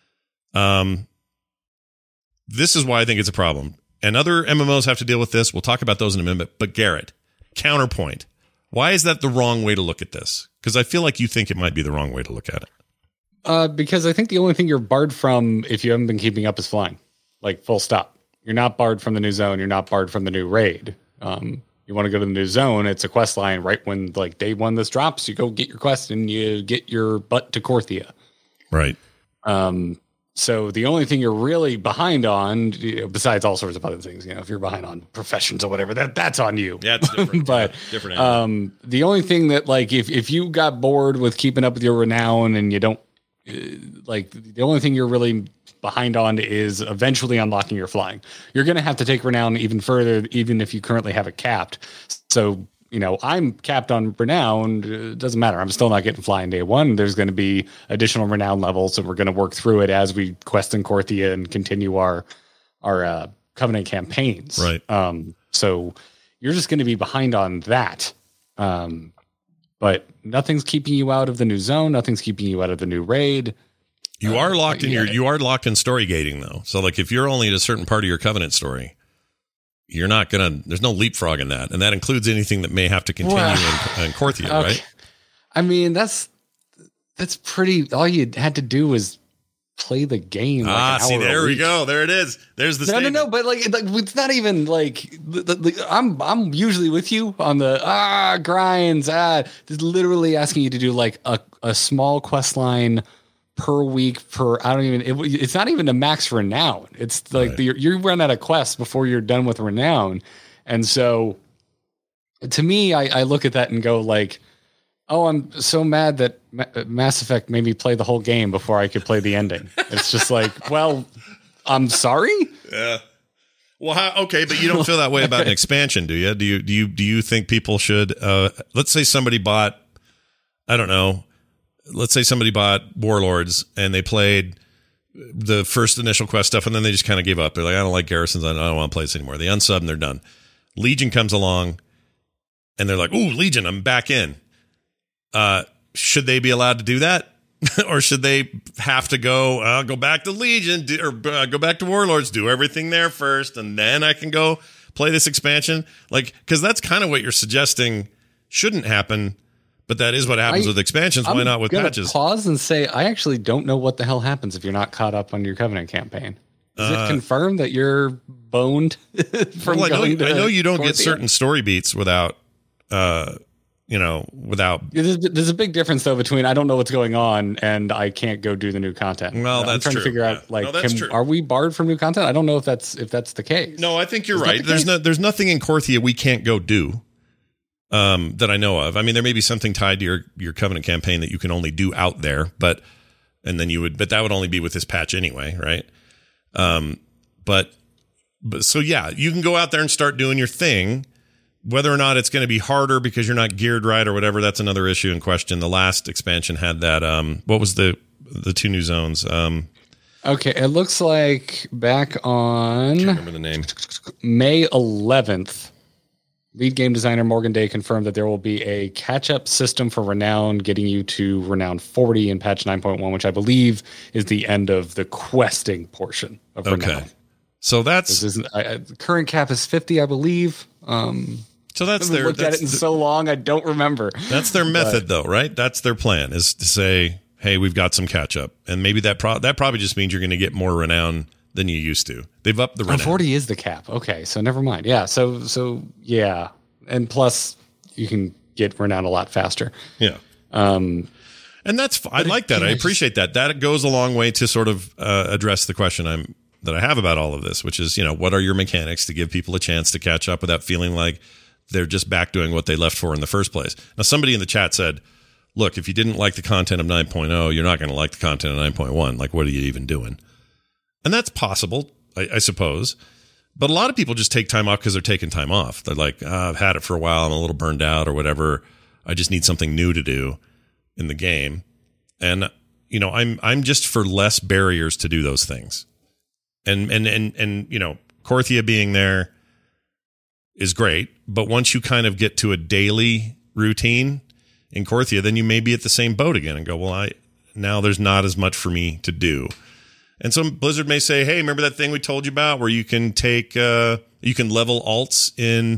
Um, this is why I think it's a problem. And other M M Os have to deal with this. We'll talk about those in a minute. But Garrett, counterpoint. Why is that the wrong way to look at this? Because I feel like you think it might be the wrong way to look at it. Uh, because I think the only thing you're barred from, if you haven't been keeping up, is flying. Like, full stop. You're not barred from the new zone. You're not barred from the new raid. Um, you want to go to the new zone, it's a quest line. Right when, like, day one this drops, you go get your quest and you get your butt to Korthia. Right. Um, so the only thing you're really behind on, you know, besides all sorts of other things, you know, if you're behind on professions or whatever, that that's on you. Yeah, it's different. But yeah, different um, the only thing that, like, if, if you got bored with keeping up with your renown and you don't, uh, like, the only thing you're really behind on is eventually unlocking your flying. You're going to have to take renown even further, even if you currently have it capped. So, you know, I'm capped on renown. It doesn't matter. I'm still not getting flying day one. There's going to be additional renown levels, and we're going to work through it as we quest in Korthia and continue our our uh, Covenant campaigns. Right. Um. So you're just going to be behind on that. Um. But nothing's keeping you out of the new zone. Nothing's keeping you out of the new raid. You uh, are locked in yeah. your. You are locked in story gating though. So like, if you're only at a certain part of your Covenant story, you're not gonna. There's no leapfrog in that, and that includes anything that may have to continue well, in, in Korthia, okay. right? I mean, that's that's pretty. All you had to do was play the game. Like ah, an see, hour there a we week. go. There it is. There's the no, statement. no, no. But like, like, it's not even like the, the, the, I'm. I'm usually with you on the ah grinds. Ah, just literally asking you to do like a a small quest line per week. Per I don't even. It, it's not even a max renown. It's like Right. the, you run out of quests before you're done with renown, and so to me, I, I look at that and go like, oh, I'm so mad that Ma- Mass Effect made me play the whole game before I could play the ending. It's just like, well, I'm sorry. Yeah. Well, how, okay, but you don't feel that way about an expansion, do you? Do you do you do you think people should? Uh, let's say somebody bought, I don't know. Let's say somebody bought Warlords and they played the first initial quest stuff, and then they just kind of gave up. They're like, I don't like Garrisons. I don't want to play this anymore. They unsub and they're done. Legion comes along, and they're like, ooh, Legion, I'm back in. Uh, should they be allowed to do that? Or should they have to go, uh, go back to Legion do, or uh, go back to Warlords, do everything there first, and then I can go play this expansion? Like, because that's kind of what you're suggesting shouldn't happen, but that is what happens I, with expansions. Why I'm not with gonna patches? Pause and say, I actually don't know what the hell happens if you're not caught up on your Covenant campaign. Is Uh, it confirmed that you're boned from well, I know, going to I know you don't get Korthia? certain story beats without, uh, you know, without. There's, there's a big difference though between I don't know what's going on and I can't go do the new content. Well, I'm that's trying true. to figure Yeah. out like, No, that's can, true. are we barred from new content? I don't know if that's if that's the case. No, I think you're Is that right. the There's case? no, there's nothing in Korthia we can't go do. Um, that I know of. I mean, there may be something tied to your, your Covenant campaign that you can only do out there, but, and then you would, but that would only be with this patch anyway, right? Um, but, but so yeah, you can go out there and start doing your thing. Whether or not it's going to be harder because you're not geared right or whatever, that's another issue in question. The last expansion had that, um, what was the, the two new zones? Um, Okay, it looks like back on can't remember the name. May eleventh, lead game designer Morgan Day confirmed that there will be a catch-up system for Renown, getting you to Renown forty in patch nine point one, which I believe is the end of the questing portion of Renown. Okay. So that's, This isn't, I, I, the current cap is fifty, I believe. Um, so that's I haven't their, looked at that's it in the- so long, I don't remember. That's their method, though, right? That's their plan, is to say, "Hey, we've got some catch up," and maybe that pro- that probably just means you're going to get more renown than you used to. They've upped the Oh, renown. forty is the cap. Okay, so never mind. Yeah, so so yeah, and plus you can get renown a lot faster. Yeah, Um, and that's f- I like that. I appreciate that. That goes a long way to sort of uh, address the question I'm that I have about all of this, which is, you know, what are your mechanics to give people a chance to catch up without feeling like they're just back doing what they left for in the first place. Now, somebody in the chat said, look, if you didn't like the content of nine point oh, you're not going to like the content of nine point one. Like, what are you even doing? And that's possible, I, I suppose. But a lot of people just take time off because they're taking time off. They're like, oh, I've had it for a while. I'm a little burned out or whatever. I just need something new to do in the game. And, you know, I'm I'm just for less barriers to do those things. And, and, and, and you know, Korthia being there is great. But once you kind of get to a daily routine in Korthia, then you may be at the same boat again and go, well, I now there's not as much for me to do. And so Blizzard may say, hey, remember that thing we told you about where you can take, uh, you can level alts in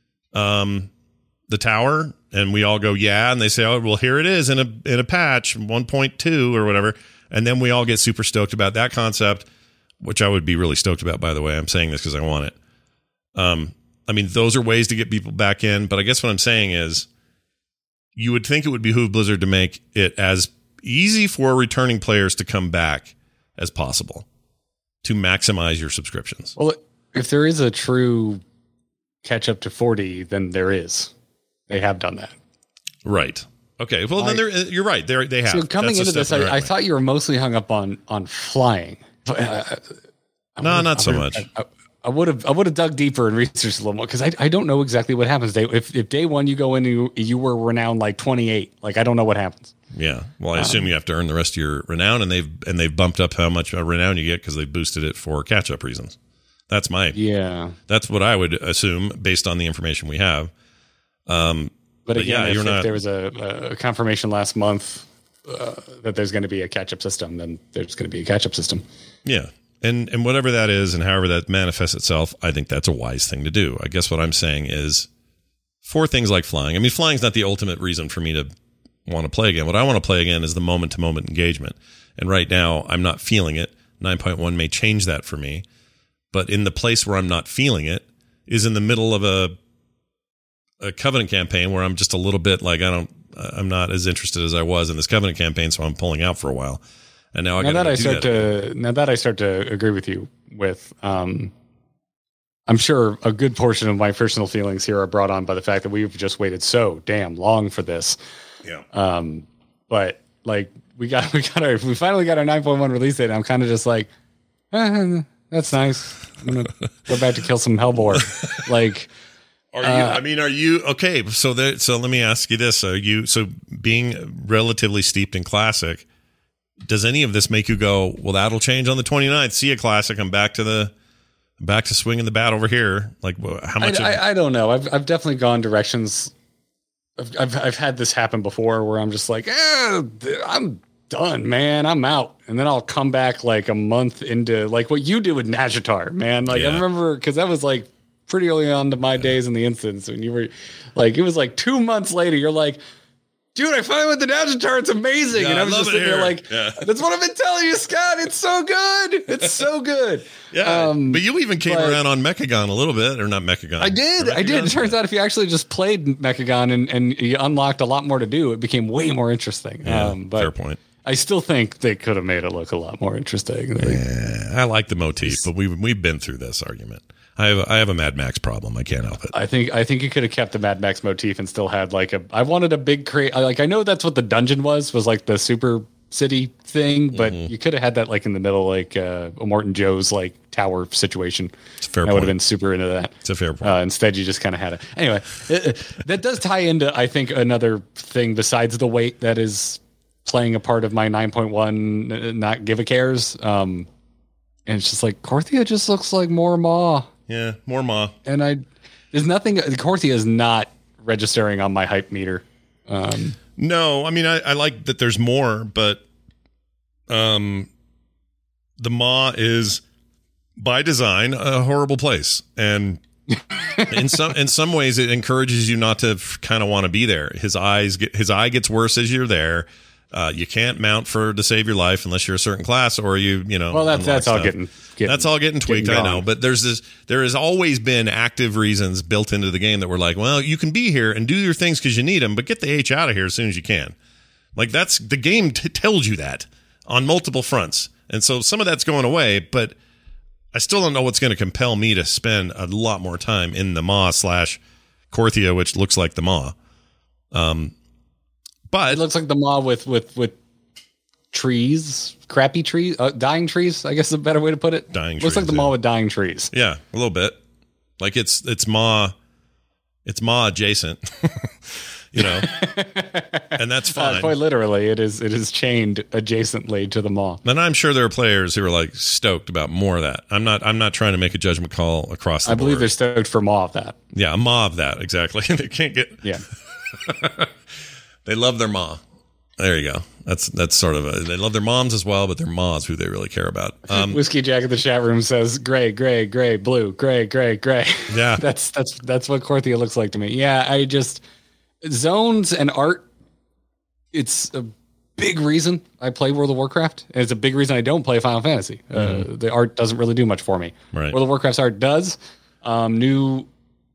um, the tower? And we all go, yeah. And they say, oh, well, here it is in a in a patch one point two or whatever. And then we all get super stoked about that concept, which I would be really stoked about, by the way. I'm saying this because I want it. Um, I mean, those are ways to get people back in. But I guess what I'm saying is you would think it would behoove Blizzard to make it as easy for returning players to come back as possible to maximize your subscriptions. well, if there is a true catch up to forty, then there is. They have done that. Right. Okay. Well, I- then they're, you're right. They they have. So coming That's a into step this, in the I, right I way. thought you were mostly hung up on on flying. But, uh, I No, would've- not I so would've- much. I, I would have I would have dug deeper and researched a little more because I, I don't know exactly what happens. Day if if day one you go in and you, you were renowned like twenty-eight, like I don't know what happens. Yeah, well, I assume um, you have to earn the rest of your renown, and they've and they've bumped up how much renown you get because they boosted it for catch up reasons. That's my yeah. That's what I would assume based on the information we have. Um, but, but again, yeah, if, you're if not. there was a, a confirmation last month uh, that there's going to be a catch up system, then there's going to be a catch up system. Yeah. And and whatever that is and however that manifests itself, I think that's a wise thing to do. I guess what I'm saying is for things like flying. I mean, flying's not the ultimate reason for me to want to play again. What I want to play again is the moment-to-moment engagement. And right now, I'm not feeling it. nine point one may change that for me. But in the place where I'm not feeling it is in the middle of a a Covenant campaign where I'm just a little bit like, I don't, I'm not as interested as I was in this Covenant campaign, so I'm pulling out for a while. And now I now that I start that. to now that I start to agree with you with, um, I'm sure a good portion of my personal feelings here are brought on by the fact that we've just waited so damn long for this. Yeah. Um, but like we got we got our we finally got our nine point one release date. And I'm kind of just like, eh, that's nice. I'm gonna go back to kill some Hellbore. Like. Are you? Uh, I mean, are you okay? So, there, so let me ask you this: Are you so being relatively steeped in Classic? Does any of this make you go, well, that'll change on the twenty-ninth? See a Classic. I'm back to the back to swinging the bat over here. Like, how much? I, of- I, I don't know. I've I've definitely gone directions. I've, I've I've had this happen before where I'm just like, eh, I'm done, man. I'm out, and then I'll come back like a month into like what you do with Nazjatar, man. Like Yeah. I remember because that was like pretty early on to my days in the instance when you were like, it was like two months later. You're like, dude, I finally went to Nazjatar. It's amazing. Yeah, and I I was love just it sitting there here. like, Yeah. that's what I've been telling you, Scott. It's so good. It's so good. yeah, Um, but you even came but- around on Mechagon a little bit, or not Mechagon? I did. Or I did. Mechagon? It turns out if you actually just played Mechagon and, and you unlocked a lot more to do, it became way more interesting. Yeah, um, but fair point. I still think they could have made it look a lot more interesting. Like, Yeah, I like the motif, but we've we've been through this argument. I have a, I have a Mad Max problem. I can't help it. I think I think you could have kept the Mad Max motif and still had like a. I wanted a big crate. Like I know that's what the dungeon was. Was like the super city thing, but Mm-hmm. you could have had that like in the middle, like uh, a Morton Joe's like tower situation. It's a fair I point. would have been super into that. It's a fair point. Uh, instead, you just kind of had it. Anyway, it, it- that does tie into, I think, another thing besides the weight that is playing a part of my nine point one uh, not give a cares. Um, and it's just like, Korthia just looks like more Maw. Yeah, more Ma. And I, there's nothing, Korthia is not registering on my hype meter. Um, No, I mean I, I like that there's more, but um, the Ma is by design a horrible place, and in some in some ways it encourages you not to kind of want to be there. His eyes get, his eye gets worse as you're there. Uh, you can't mount for to save your life unless you're a certain class, or you you know. well, that's, unlock that's all stuff. getting, getting, That's all getting tweaked. getting I know, gone. but there's this. There has always been active reasons built into the game that were like, well, you can be here and do your things because you need them, but get the H out of here as soon as you can. Like that's the game t- tells you that on multiple fronts, and so some of that's going away. But I still don't know what's going to compel me to spend a lot more time in the Maw slash Korthia, which looks like the Maw. Um, but It looks like the Maw with, with, with trees, crappy trees, uh, dying trees, I guess is a better way to put it. Dying Looks like trees, the Maw yeah. with dying trees. yeah, a little bit. Like it's it's Maw, it's Maw adjacent, you know, and that's Uh, fine. quite literally, it is it is chained adjacently to the Maw. And I'm sure there are players who are like stoked about more of that. I'm not. I'm not trying to make a judgment call across the I believe board. they're stoked for Maw of that. Yeah, a Maw of that exactly. They can't get. Yeah. They love their Maw. There you go. That's that's sort of a. They love their moms as well, but their Maws who they really care about. Um, Whiskey Jack in the chat room says gray, gray, gray, blue, gray, gray, gray. Yeah. that's that's that's what Korthia looks like to me. Yeah, I just zones and art. It's a big reason I play World of Warcraft, and it's a big reason I don't play Final Fantasy. Mm-hmm. Uh, the art doesn't really do much for me. Right. World of Warcraft's art does. Um, new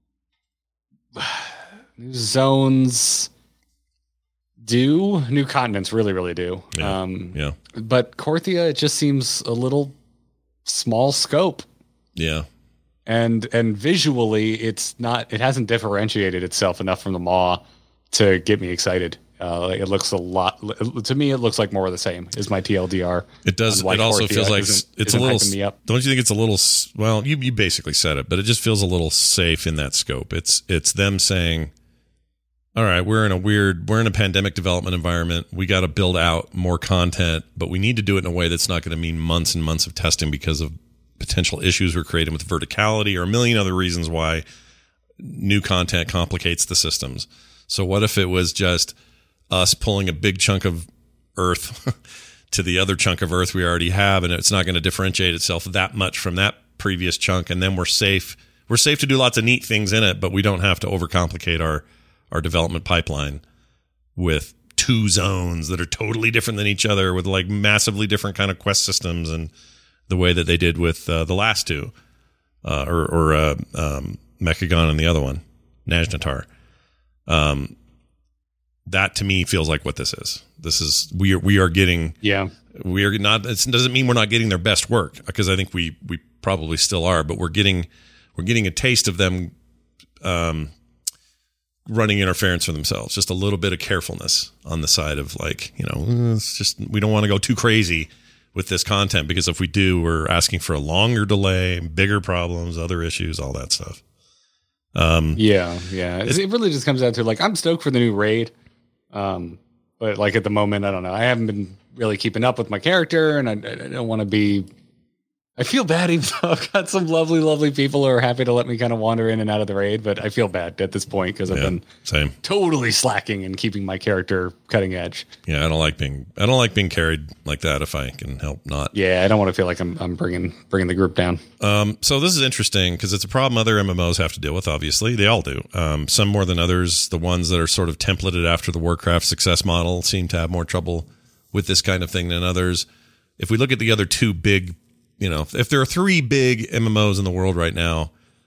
new zones do. New continents really, really do. Yeah. Um, yeah. but Korthia, it just seems a little small scope, Yeah. and and visually, it's not. It hasn't differentiated itself enough from the Maw to get me excited. Uh, it looks a lot to me. It looks like more of the same. Is my T L D R? It does. It also feels like isn't, it's isn't a little. Me up. Don't you think it's a little? Well, you you basically said it, but it just feels a little safe in that scope. It's it's them saying, "All right, we're in a weird, we're in a pandemic development environment. We got to build out more content, but we need to do it in a way that's not going to mean months and months of testing because of potential issues we're creating with verticality or a million other reasons why new content complicates the systems. So what if it was just us pulling a big chunk of Earth to the other chunk of Earth we already have, and it's not going to differentiate itself that much from that previous chunk, and then we're safe. We're safe to do lots of neat things in it, but we don't have to overcomplicate our our development pipeline with two zones that are totally different than each other, with like massively different kind of quest systems, and the way that they did with uh, the last two, uh, or, or uh, um, Mechagon and the other one, Najnatar. Um, that to me feels like what this is. This is we are we are getting yeah we are not. It doesn't mean we're not getting their best work, because I think we we probably still are, but we're getting we're getting a taste of them um, running interference for themselves. Just a little bit of carefulness on the side of like, you know, it's just we don't want to go too crazy with this content, because if we do, we're asking for a longer delay, bigger problems, other issues, all that stuff. Um, yeah, yeah. It really just comes down to like, I'm stoked for the new raid. Um, but like at the moment, I don't know. I haven't been really keeping up with my character, and I, I don't want to be, I feel bad even though I've got some lovely, lovely people who are happy to let me kind of wander in and out of the raid, but I feel bad at this point because I've yeah, been same. totally slacking and keeping my character cutting edge. Yeah, I don't like being I don't like being carried like that if I can help not. Yeah, I don't want to feel like I'm I'm bringing bringing the group down. Um, so this is interesting because it's a problem other M M Os have to deal with. Obviously, they all do. Um, some more than others. The ones that are sort of templated after the Warcraft success model seem to have more trouble with this kind of thing than others. If we look at the other two big, you know, if there are three big M M Os in the world right now,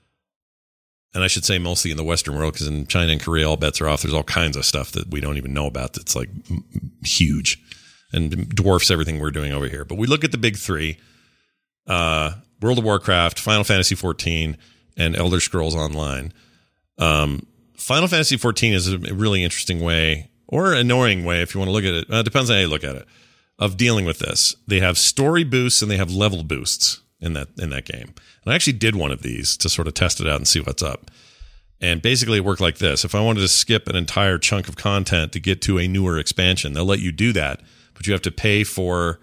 and I should say mostly in the Western world, because in China and Korea, all bets are off. There's all kinds of stuff that we don't even know about that's like huge and dwarfs everything we're doing over here. But we look at the big three, uh, World of Warcraft, Final Fantasy fourteen, and Elder Scrolls Online. Um, Final Fantasy fourteen is a really interesting way, or annoying way, if you want to look at it. Uh, it depends on how you look at it, of dealing with this. They have story boosts and they have level boosts in that in that game. And I actually did one of these to sort of test it out and see what's up. And basically it worked like this. If I wanted to skip an entire chunk of content to get to a newer expansion, they'll let you do that, but you have to pay for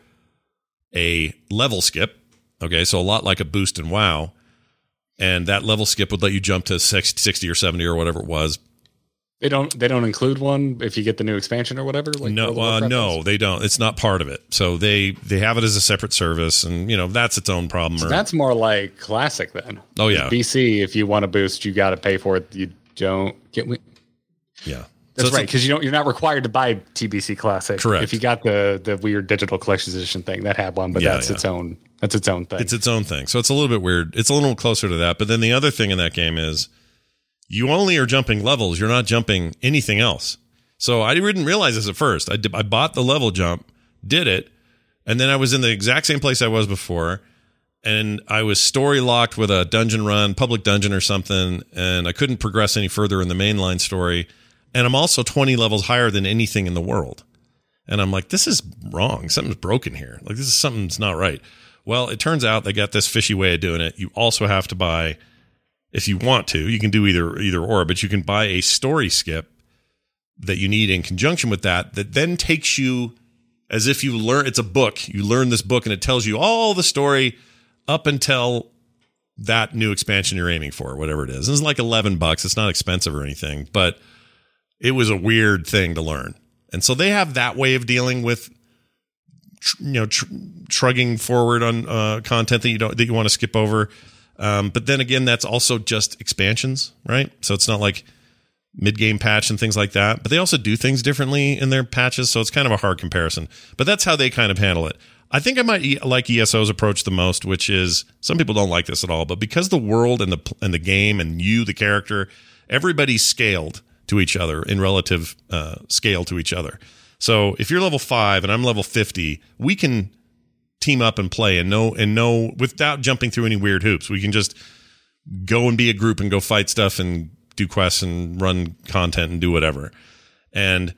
a level skip. Okay, so a lot like a boost in WoW. And that level skip would let you jump to sixty or seventy or whatever it was. They don't. They don't include one if you get the new expansion or whatever. Like no, uh, no, they don't. It's not part of it. So they they have it as a separate service, and you know that's its own problem. So or, that's more like classic then. Oh yeah, B C. If you want to boost, you got to pay for it. You don't get. Yeah, that's so right. Because you don't. You're not required to buy T B C Classic. Correct. If you got the the weird digital collector's edition thing, that had one, but yeah, that's yeah. its own. That's its own thing. It's its own thing. So it's a little bit weird. It's a little closer to that. But then the other thing in that game is, you only are jumping levels. You're not jumping anything else. So I didn't realize this at first. I, did, I bought the level jump, did it, and then I was in the exact same place I was before, and I was story locked with a dungeon run, public dungeon or something, and I couldn't progress any further in the mainline story. And I'm also twenty levels higher than anything in the world. And I'm like, this is wrong. Something's broken here. Like, this is something's not right. Well, it turns out they got this fishy way of doing it. You also have to buy, if you want to, you can do either either or, but you can buy a story skip that you need in conjunction with that, that then takes you as if you learn, it's a book. You learn this book and it tells you all the story up until that new expansion you're aiming for, whatever it is. It's like eleven bucks. It's not expensive or anything, but it was a weird thing to learn. And so they have that way of dealing with, you know, tr- trugging forward on uh, content that you don't, that you want to skip over. Um, but then again, that's also just expansions, right? So it's not like mid-game patch and things like that. But they also do things differently in their patches, so it's kind of a hard comparison. But that's how they kind of handle it. I think I might e- like E S O's approach the most, which is, some people don't like this at all, but because the world and the and the game and you, the character, everybody's scaled to each other in relative uh, scale to each other. So if you're level five and I'm level fifty, we can team up and play and know and know without jumping through any weird hoops. We can just go and be a group and go fight stuff and do quests and run content and do whatever. And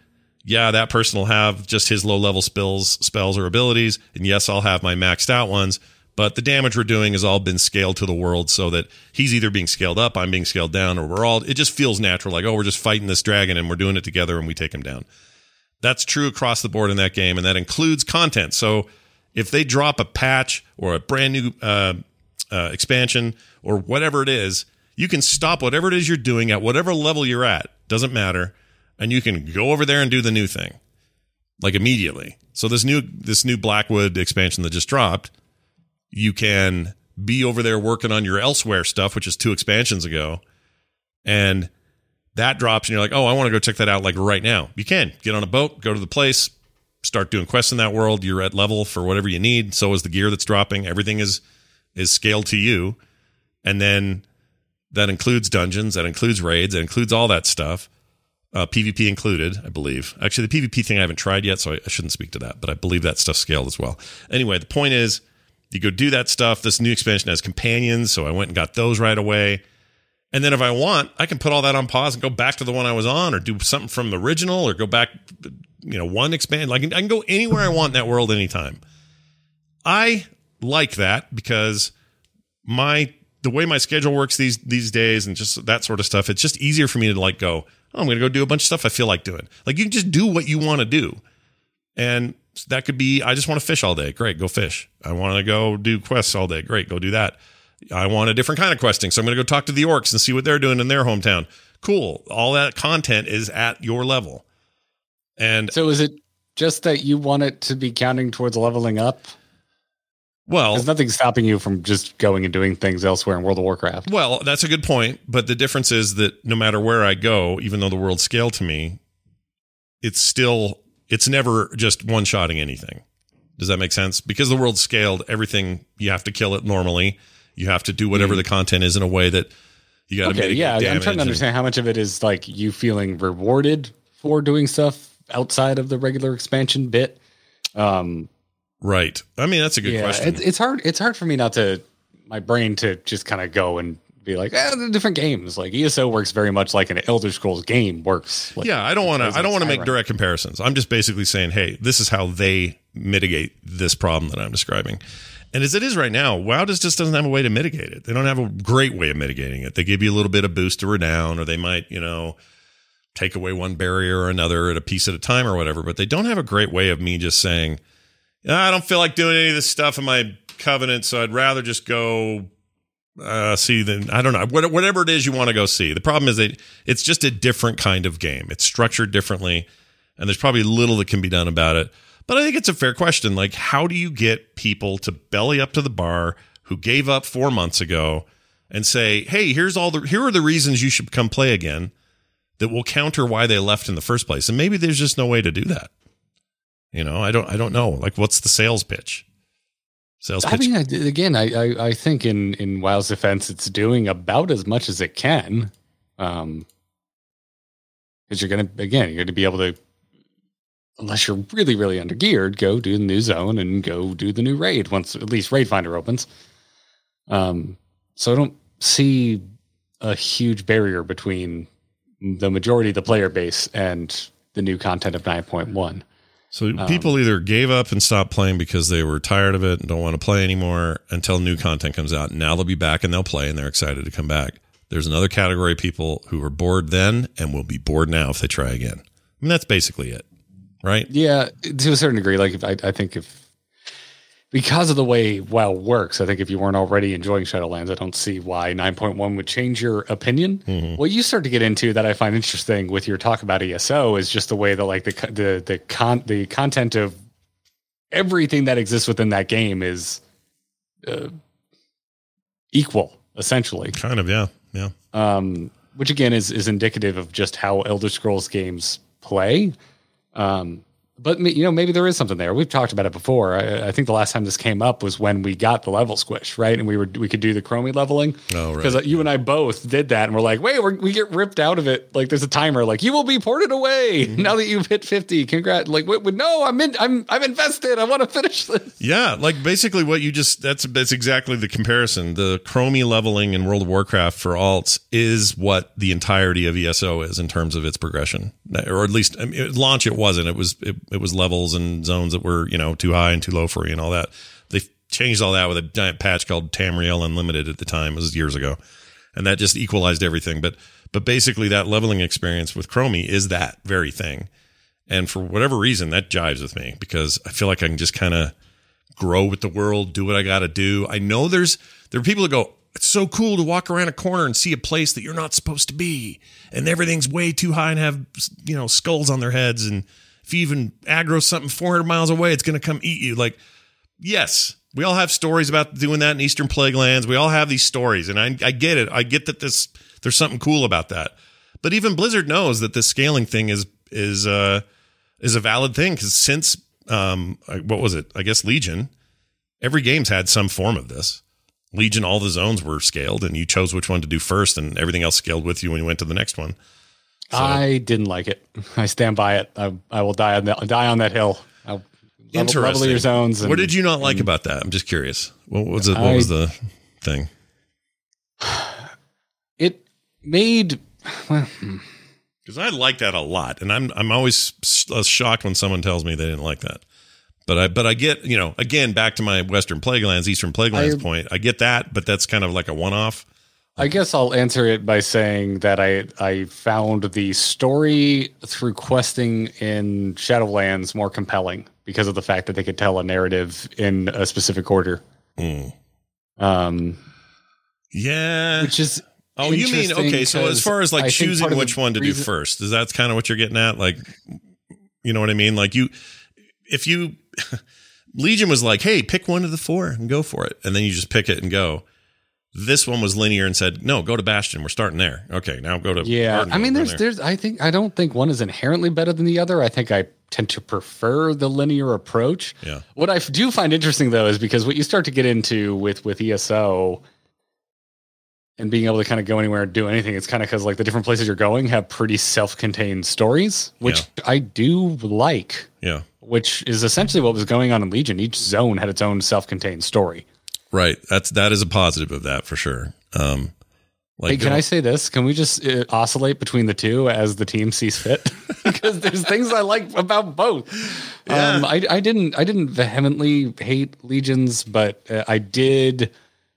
yeah, that person will have just his low level spells, spells or abilities. And yes, I'll have my maxed out ones. But the damage we're doing has all been scaled to the world so that he's either being scaled up, I'm being scaled down, or we're all, it just feels natural. Like, oh, we're just fighting this dragon and we're doing it together and we take him down. That's true across the board in that game. And that includes content. So if they drop a patch or a brand new uh, uh, expansion or whatever it is, you can stop whatever it is you're doing at whatever level you're at. Doesn't matter. And you can go over there and do the new thing. Like immediately. So this new, this new Blackwood expansion that just dropped, you can be over there working on your Elsewhere stuff, which is two expansions ago. And that drops and you're like, oh, I want to go check that out like right now. You can get on a boat, go to the place, start doing quests in that world. You're at level for whatever you need. So is the gear that's dropping. Everything is, is scaled to you. And then that includes dungeons. That includes raids. That includes all that stuff. Uh, PvP included, I believe. Actually, the PvP thing I haven't tried yet, so I, I shouldn't speak to that. But I believe that stuff's scaled as well. Anyway, the point is, you go do that stuff. This new expansion has companions, so I went and got those right away. And then if I want, I can put all that on pause and go back to the one I was on, or do something from the original, or go back, you know, one expand. Like I can go anywhere I want in that world anytime. I like that because my the way my schedule works these these days and just that sort of stuff, it's just easier for me to like go, oh, I'm going to go do a bunch of stuff I feel like doing. Like you can just do what you want to do. And that could be, I just want to fish all day. Great, go fish. I want to go do quests all day. Great, go do that. I want a different kind of questing, so I'm going to go talk to the orcs and see what they're doing in their hometown. Cool. All that content is at your level. And so is it just that you want it to be counting towards leveling up? Well, there's nothing stopping you from just going and doing things elsewhere in World of Warcraft. Well, that's a good point. But the difference is that no matter where I go, even though the world's scaled to me, it's still, it's never just one-shotting anything. Does that make sense? Because the world's scaled, everything, you have to kill it normally. You have to do whatever mm. the content is in a way that you got to okay, mitigate yeah, damage. I'm trying to understand and, how much of it is like you feeling rewarded for doing stuff outside of the regular expansion bit. Um, right. I mean, that's a good yeah, question. It's, it's hard. It's hard for me not to, my brain to just kind of go and be like, eh, the different games. Like E S O works very much like an Elder Scrolls game works. Like, yeah, I don't want to. I don't want to make direct comparisons. I'm just basically saying, hey, this is how they mitigate this problem that I'm describing. And as it is right now, WoW just doesn't have a way to mitigate it. They don't have a great way of mitigating it. They give you a little bit of boost to renown, or they might, you know, take away one barrier or another at a piece at a time or whatever. But they don't have a great way of me just saying, I don't feel like doing any of this stuff in my covenant, so I'd rather just go uh, see the, I don't know, whatever it is you want to go see. The problem is that it's just a different kind of game. It's structured differently, and there's probably little that can be done about it. But I think it's a fair question. Like, how do you get people to belly up to the bar who gave up four months ago and say, hey, here's all the, here are the reasons you should come play again that will counter why they left in the first place? And maybe there's just no way to do that. You know, I don't, I don't know. Like, what's the sales pitch? Sales pitch. I mean, I, again, I, I, I think in, in WoW's defense, it's doing about as much as it can. Um, because you're going to, again, you're going to be able to, unless you're really, really under geared, go do the new zone and go do the new raid once at least Raid Finder opens. Um, so I don't see a huge barrier between the majority of the player base and the new content of nine point one. So people um, either gave up and stopped playing because they were tired of it and don't want to play anymore until new content comes out. Now they'll be back and they'll play and they're excited to come back. There's another category of people who were bored then and will be bored now if they try again. I mean, that's basically it. Right? Yeah, to a certain degree. Like, if I, I think if, because of the way WoW works, I think if you weren't already enjoying Shadowlands, I don't see why nine point one would change your opinion. Mm-hmm. What you start to get into that I find interesting with your talk about E S O is just the way that, like, the the the con the content of everything that exists within that game is uh, equal, essentially. Kind of, yeah, yeah. Um, which again is is indicative of just how Elder Scrolls games play. Um, but you know, maybe there is something there. We've talked about it before. I, I think the last time this came up was when we got the level squish, right? And we were we could do the Chromie leveling. Oh, right. Because you and I both did that, and we're like, wait, we're, we get ripped out of it. Like there's a timer, like you will be ported away mm-hmm. now that you've hit fifty. Congrats! Like, wait, wait, no, I'm in. I'm I'm invested. I want to finish this. Yeah, like basically what you just that's that's exactly the comparison. The Chromie leveling in World of Warcraft for alts is what the entirety of E S O is in terms of its progression, or at least I mean, at launch it wasn't. It was it, it was levels and zones that were, you know, too high and too low for you and all that. They changed all that with a giant patch called Tamriel Unlimited at the time. It was years ago, and that just equalized everything. But but basically, that leveling experience with Chromie is that very thing. And for whatever reason, that jives with me because I feel like I can just kind of grow with the world, do what I got to do. I know there's there are people that go, it's so cool to walk around a corner and see a place that you're not supposed to be, and everything's way too high and have, you know, skulls on their heads, and if you even aggro something four hundred miles away, it's going to come eat you. Like, yes, we all have stories about doing that in Eastern Plaguelands. We all have these stories, and I, I get it. I get that this there's something cool about that. But even Blizzard knows that this scaling thing is is uh, is a valid thing because since um, what was it? I guess Legion, every game's had some form of this. Legion, all the zones were scaled, and you chose which one to do first, and everything else scaled with you when you went to the next one. So. I didn't like it. I stand by it. I, I will die on that, die on that hill. I'll Interesting. Level, level your zones. And, what did you not like and, about that? I'm just curious. What was it? What I, was the thing? It made because I like that a lot, and I'm I'm always shocked when someone tells me they didn't like that. But I but I get, you know, again back to my Western Plaguelands, Eastern Plaguelands I, point. I get that, but that's kind of like a one off. I guess I'll answer it by saying that I I found the story through questing in Shadowlands more compelling because of the fact that they could tell a narrative in a specific order. Mm. Um, yeah, which is oh, you mean okay? So as far as like I choosing which one to reason- do first, is that kind of what you're getting at? Like, you know what I mean? Like you, if you Legion was like, hey, pick one of the four and go for it, and then you just pick it and go. This one was linear and said, no, go to Bastion. We're starting there. Okay, now go to. Yeah. Ardenville. I mean, there's, there. there's, I think, I don't think one is inherently better than the other. I think I tend to prefer the linear approach. Yeah. What I do find interesting, though, is because what you start to get into with, with E S O and being able to kind of go anywhere and do anything, it's kind of because like the different places you're going have pretty self-contained stories, which yeah. I do like. Yeah. Which is essentially what was going on in Legion. Each zone had its own self-contained story. Right. That's that is a positive of that for sure. Um, like, hey, can I say this? Can we just uh, oscillate between the two as the team sees fit? Because there's things I like about both. Yeah. Um, I, I didn't I didn't vehemently hate Legions, but uh, I did.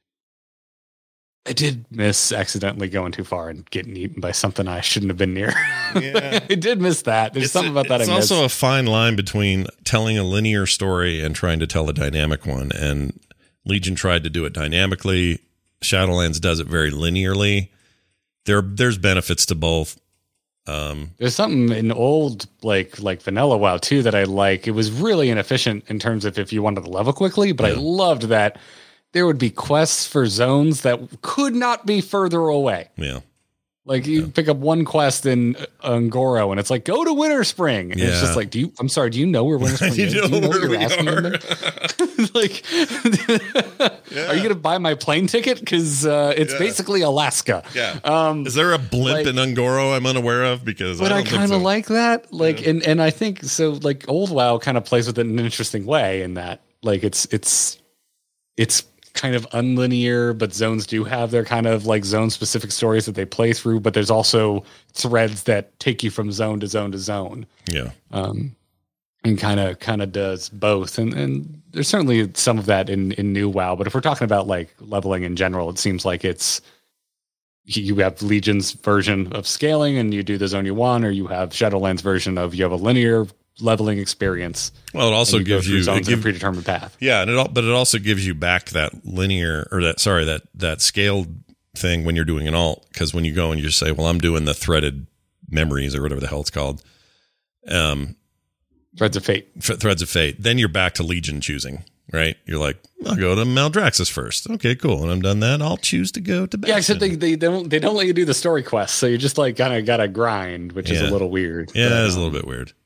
I did miss accidentally going too far and getting eaten by something I shouldn't have been near. Yeah. I did miss that. There's it's something a, about that it's I missed. also a fine line between telling a linear story and trying to tell a dynamic one. And Legion tried to do it dynamically. Shadowlands does it very linearly. There, there's benefits to both. Um, There's something in old like like vanilla WoW too that I like. It was really inefficient in terms of if you wanted to level quickly, but yeah. I loved that there would be quests for zones that could not be further away. Yeah. Like you yeah. pick up one quest in Ungoro and it's like, go to Winter Spring. And yeah. it's just like, do you, I'm sorry, do you know where Winter Spring you is? Know do you know where what you're we asking are. like, yeah. Are you going to buy my plane ticket? Cause uh, it's yeah. basically Alaska. Yeah. Um, is there a blimp like, in Ungoro I'm unaware of? Because but I, I kind of so. like that. Like, yeah. and, and I think so like old WoW kind of plays with it in an interesting way in that like, it's, it's, it's, kind of unlinear, but zones do have their kind of like zone specific stories that they play through, but there's also threads that take you from zone to zone to zone. Yeah. Um, and kind of kind of does both. And and there's certainly some of that in, in new WoW, but if we're talking about like leveling in general, it seems like it's you have Legion's version of scaling and you do the zone you want, or you have Shadowlands version of you have a linear leveling experience. Well, it also you gives you zones it give, a predetermined path. Yeah, and it but it also gives you back that linear or that sorry that that scaled thing when you're doing an alt, because when you go and you just say, well, I'm doing the threaded memories or whatever the hell it's called, um, Threads of Fate, f- Threads of Fate. Then you're back to Legion choosing. Right, you're like, I'll go to Maldraxxus first. Okay, cool. And I'm done that. I'll choose to go to Bastion. Yeah, except they, they don't they don't let you do the story quests, so you just like kind of gotta grind, which yeah. is a little weird. Yeah, but, it is um, a little bit weird.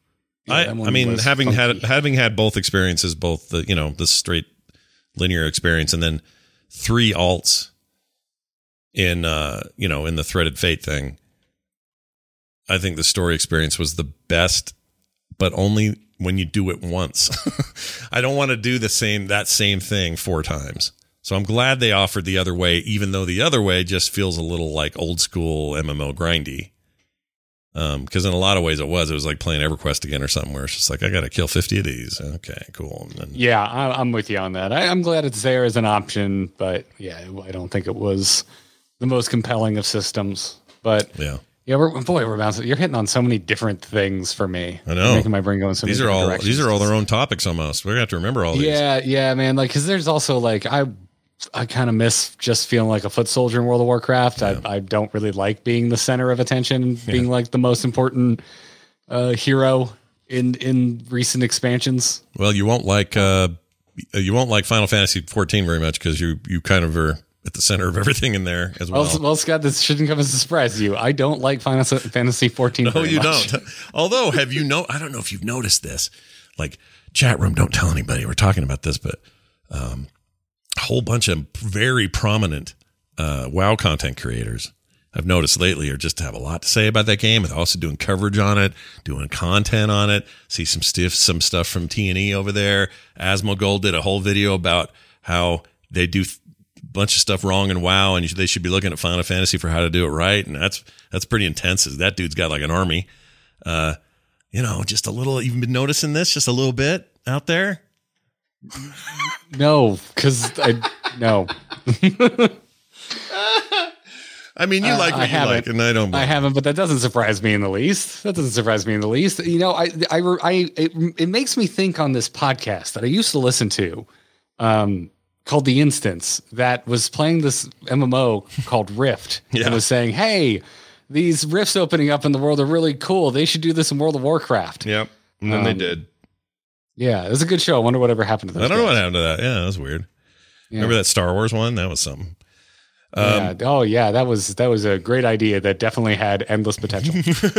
Yeah, I, I mean, having funky. had having had both experiences, both the you know the straight linear experience and then three alts in uh you know in the Threaded Fate thing, I think the story experience was the best, but only when you do it once. I don't want to do the same that same thing four times. So I'm glad they offered the other way, even though the other way just feels a little like old school M M O grindy. Um, because in a lot of ways it was, it was like playing EverQuest again or something where it's just like, I got to kill fifty of these. Okay, cool. And then, yeah, I, I'm with you on that. I, I'm glad it's there as an option, but yeah, I don't think it was the most compelling of systems. But yeah, yeah, we're, boy, we're bouncing. You're hitting on so many different things for me. I know, You're making my brain go in so these many are all directions. these are all their own topics almost. We're gonna have to remember all these. Yeah, yeah, man. Like, because there's also like I. I kind of miss just feeling like a foot soldier in World of Warcraft. Yeah. I, I don't really like being the center of attention, being yeah. like the most important uh, hero in in recent expansions. Well, you won't like uh, you won't like Final Fantasy fourteen very much because you you kind of are at the center of everything in there as well. Well, well Scott, this shouldn't come as a surprise to you. I don't like Final Fantasy fourteen. No, very you much. don't. Although, have you know? I don't know if you've noticed this. Like, chat room, don't tell anybody we're talking about this, but. Um, A whole bunch of very prominent uh, WoW content creators I've noticed lately are just to have a lot to say about that game. They're also doing coverage on it, doing content on it. See some stiff, some stuff from T and E over there. Asmongold did a whole video about how they do a bunch of stuff wrong in WoW, and they should be looking at Final Fantasy for how to do it right. And that's that's pretty intense. That dude's got like an army. Uh, you know, just a little. You've been noticing this just a little bit out there. No, because I no. I mean, you like uh, what I you like, and I don't. I haven't, but that doesn't surprise me in the least. That doesn't surprise me in the least. You know, I, I, I it, it makes me think on this podcast that I used to listen to, um, called The Instance, that was playing this M M O called Rift, yeah. and was saying, "Hey, these rifts opening up in the world are really cool. They should do this in World of Warcraft." Yep, and then um, they did. Yeah, it was a good show. I wonder whatever happened to those I don't guys. know what happened to that. Yeah, that was weird. Yeah. Remember that Star Wars one? That was something. Um, yeah. Oh, yeah. That was that was a great idea that definitely had endless potential.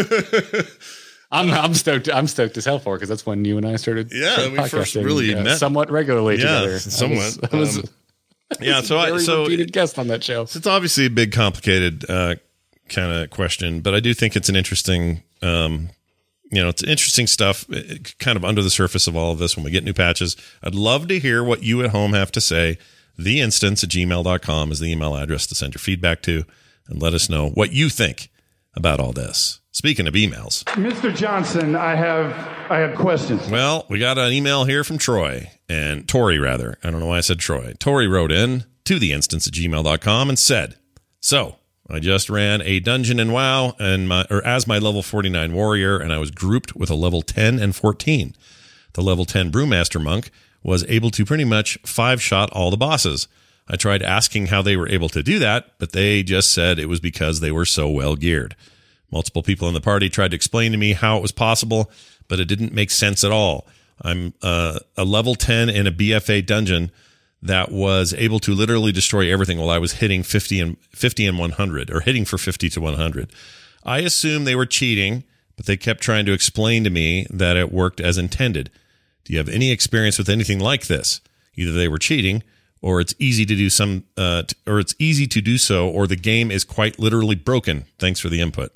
I'm I'm stoked. I'm stoked as hell for it because that's when you and I started. Yeah, we first really uh, met somewhat regularly yeah, together. Somewhat. I was, I was um, yeah. So I so repeated guest on that show. It's obviously a big, complicated uh, kind of question, but I do think it's an interesting. Um, You know, it's interesting stuff it, kind of under the surface of all of this when we get new patches. I'd love to hear what you at home have to say. The instance at gmail dot com is the email address to send your feedback to and let us know what you think about all this. Speaking of emails. Mister Johnson, I have I have questions. Well, we got an email here from Troy, and Tori, rather. I don't know why I said Troy. Tori wrote in to the instance at gmail dot com and said, so I just ran a dungeon in WoW and my or as my level forty-nine warrior, and I was grouped with a level ten and fourteen. The level ten brewmaster monk was able to pretty much five-shot all the bosses. I tried asking how they were able to do that, but they just said it was because they were so well geared. Multiple people in the party tried to explain to me how it was possible, but it didn't make sense at all. I'm uh, a level ten in a B F A dungeon that was able to literally destroy everything while I was hitting fifty and fifty and one hundred, or hitting for fifty to one hundred. I assumed they were cheating, but they kept trying to explain to me that it worked as intended. Do you have any experience with anything like this? Either they were cheating, or it's easy to do some, uh, t- or it's easy to do so, or the game is quite literally broken. Thanks for the input.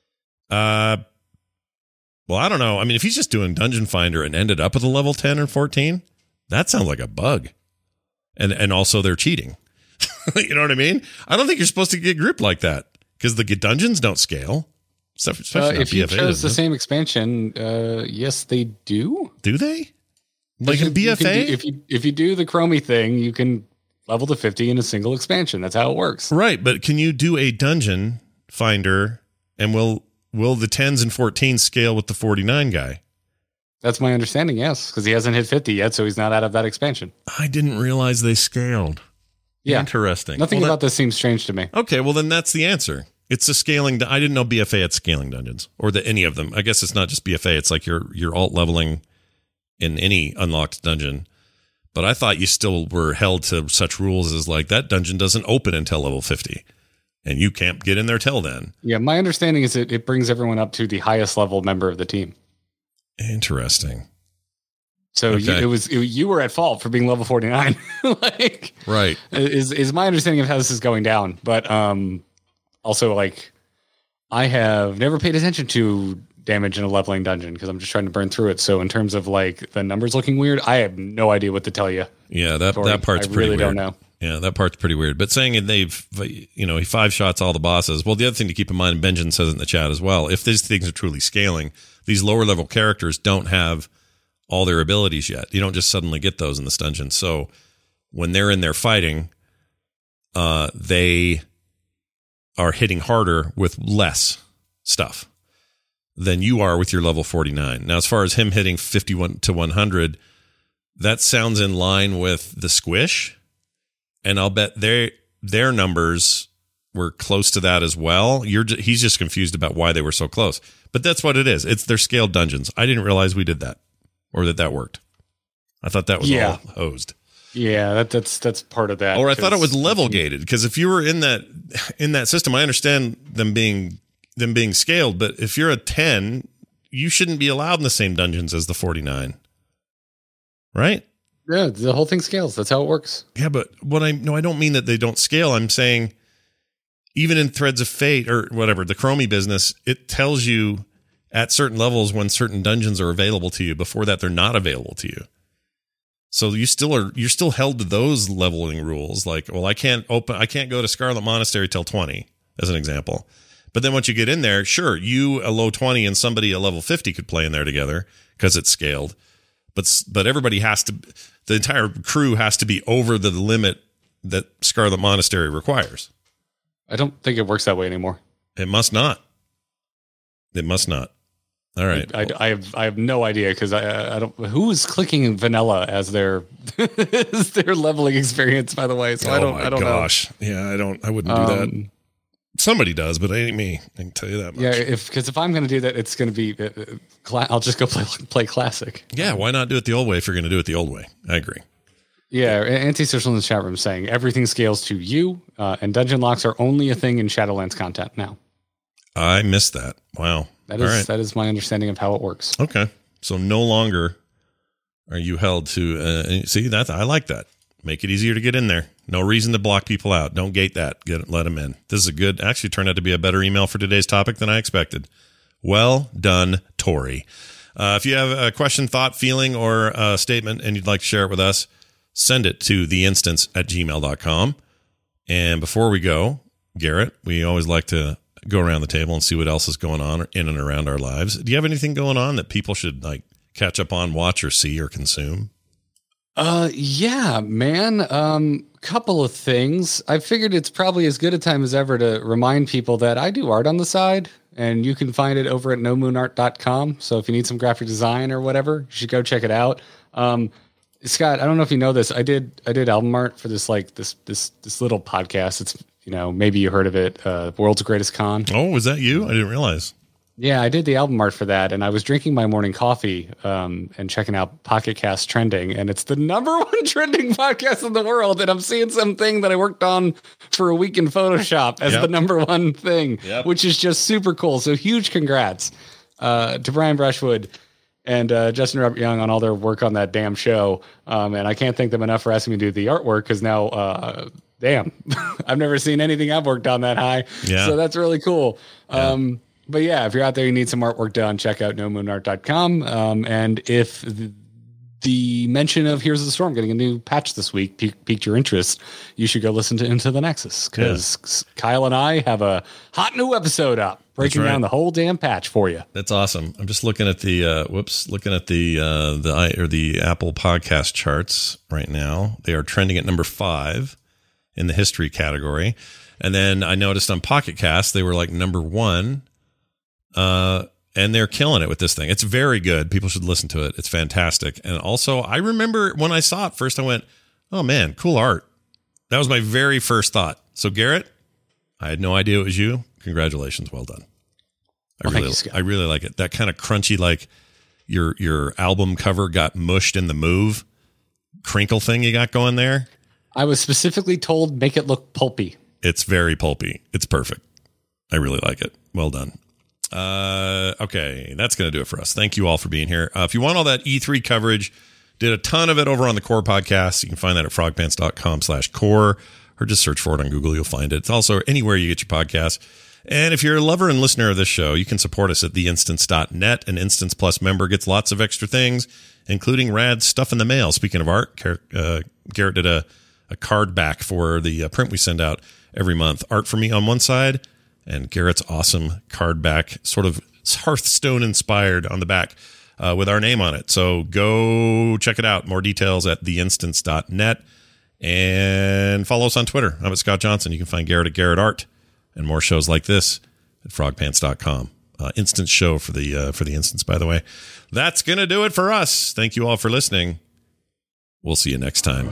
Uh, well, I don't know. I mean, if he's just doing Dungeon Finder and ended up with a level ten or fourteen, that sounds like a bug. And and also they're cheating. You know what I mean? I don't think you're supposed to get grouped like that because the dungeons don't scale. Uh, if you chose the same expansion, uh, yes, they do. Do they? Like in B F A? Do, if you if you do the Chromie thing, you can level to fifty in a single expansion. That's how it works. Right, but can you do a dungeon finder and will will the tens and fourteens scale with the forty-nine guy? That's my understanding, yes, because he hasn't hit fifty yet, so he's not out of that expansion. I didn't realize they scaled. Yeah. Interesting. Nothing well, about that, this seems strange to me. Okay, well, then that's the answer. It's a scaling. I didn't know B F A had scaling dungeons, or that any of them. I guess it's not just B F A. It's like you're, you're alt leveling in any unlocked dungeon. But I thought you still were held to such rules as like that dungeon doesn't open until level fifty. And you can't get in there till then. Yeah, my understanding is that it brings everyone up to the highest level member of the team. Interesting. So okay. you, it was it, you were at fault for being level forty-nine. Like, right. Is is my understanding of how this is going down. But um, also, like, I have never paid attention to damage in a leveling dungeon because I'm just trying to burn through it. So in terms of like the numbers looking weird, I have no idea what to tell you. Yeah, that Tori. that part's I pretty really weird. don't know. Yeah, that part's pretty weird. But saying they've, you know, he five shots all the bosses. Well, the other thing to keep in mind, Benjamin says it in the chat as well, if these things are truly scaling, these lower level characters don't have all their abilities yet. You don't just suddenly get those in this dungeon. So when they're in there fighting, uh, they are hitting harder with less stuff than you are with your level forty-nine. Now, as far as him hitting fifty-one to one hundred, that sounds in line with the Squish. And I'll bet their their numbers were close to that as well. You're he's just confused about why they were so close. But that's what it is. It's their scaled dungeons. I didn't realize we did that or that that worked. I thought that was Yeah. all hosed. Yeah, that, that's that's part of that. Or I thought it was level gated because if you were in that in that system, I understand them being them being scaled. But if you're a ten, you shouldn't be allowed in the same dungeons as the forty-nine, right? Yeah, the whole thing scales. That's how it works. Yeah, but what I no, I don't mean that they don't scale. I'm saying even in Threads of Fate or whatever, the Chromie business, it tells you at certain levels when certain dungeons are available to you. Before that, they're not available to you. So you still are you're still held to those leveling rules. Like, well, I can't open I can't go to Scarlet Monastery till twenty, as an example. But then once you get in there, sure, you a low twenty and somebody a level fifty could play in there together because it's scaled. But but everybody has to, the entire crew has to be over the limit that Scarlet Monastery requires. I don't think it works that way anymore. It must not. It must not. All right. I, I, I have I have no idea because I I don't who is clicking vanilla as their as their leveling experience. By the way, so oh I don't my I don't gosh. know. Yeah, I don't. I wouldn't do Um, that. Somebody does, but it ain't me. I can tell you that much. Yeah, if because if I'm going to do that, it's going to be. Uh, uh, cla- I'll just go play play classic. Yeah, why not do it the old way if you're going to do it the old way? I agree. Yeah, Antisocial in the chat room saying everything scales to you, uh, and dungeon locks are only a thing in Shadowlands content now. I missed that. Wow. That All is right. that is my understanding of how it works. Okay, so no longer are you held to. Uh, see that I like that. Make it easier to get in there. No reason to block people out. Don't gate that. Get let them in. This is a good. Actually, turned out to be a better email for today's topic than I expected. Well done, Tori. Uh, if you have a question, thought, feeling, or a statement, and you'd like to share it with us, send it to the instance at gmail dot com. And before we go, Garrett, we always like to go around the table and see what else is going on in and around our lives. Do you have anything going on that people should like catch up on, watch, or see, or consume? Uh, yeah, man. Um, couple of things. I figured it's probably as good a time as ever to remind people that I do art on the side, and you can find it over at no moon art dot com. So if you need some graphic design or whatever, you should go check it out. Um, Scott, I don't know if you know this. I did I did album art for this like this this this little podcast. It's you know maybe you heard of it. Uh, World's Greatest Con. Oh, was that you? I didn't realize. Yeah, I did the album art for that, and I was drinking my morning coffee um, and checking out Pocket Cast trending, and it's the number one trending podcast in the world. And I'm seeing something that I worked on for a week in Photoshop as Yep. the number one thing, Yep. which is just super cool. So huge congrats uh, to Brian Brushwood and uh, Justin Robert Young on all their work on that damn show. Um, and I can't thank them enough for asking me to do the artwork because now, uh, damn, I've never seen anything I've worked on that high. Yeah. So that's really cool. Um, But yeah, if you're out there, you need some artwork done, check out no moon art dot com. Um, and if the, the mention of Here's the Storm getting a new patch this week piqued, piqued your interest, you should go listen to Into the Nexus because Kyle and I have a hot new episode up breaking That's right. down the whole damn patch for you. That's awesome. I'm just looking at the uh, whoops, looking at the uh, the i or the Apple podcast charts right now. They are trending at number five in the history category, and then I noticed on Pocket Cast they were like number one. Uh, and they're killing it with this thing. It's very good. People should listen to it. It's fantastic. And also, I remember when I saw it first, I went, "Oh man, cool art." That was my very first thought. So Garrett, I had no idea it was you. Congratulations, well done. I Well, thank really, you, Scott. I really like it. That kind of crunchy, like your your album cover got mushed in the Move crinkle thing you got going there. I was specifically told make it look pulpy. It's very pulpy. It's perfect. I really like it. Well done. Uh, okay, that's going to do it for us. Thank you all for being here. Uh, if you want all that E three coverage, did a ton of it over on the Core Podcast. You can find that at frogpants.com slash core, or just search for it on Google. You'll find it. It's also anywhere you get your podcasts. And if you're a lover and listener of this show, you can support us at the instance dot net. An Instance Plus member gets lots of extra things, including rad stuff in the mail. Speaking of art, uh, Garrett did a, a card back for the uh, print we send out every month. Art for me on one side, and Garrett's awesome card back, sort of Hearthstone inspired on the back uh, with our name on it. So go check it out. More details at the instance dot net. And follow us on Twitter. I'm at Scott Johnson. You can find Garrett at Garrett Art, and more shows like this at frog pants dot com. Uh, Instance show for the uh, for the Instance, by the way. That's going to do it for us. Thank you all for listening. We'll see you next time.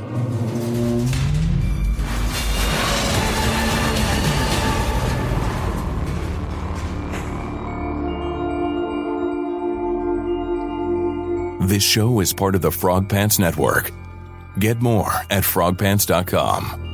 This show is part of the Frog Pants Network. Get more at frog pants dot com.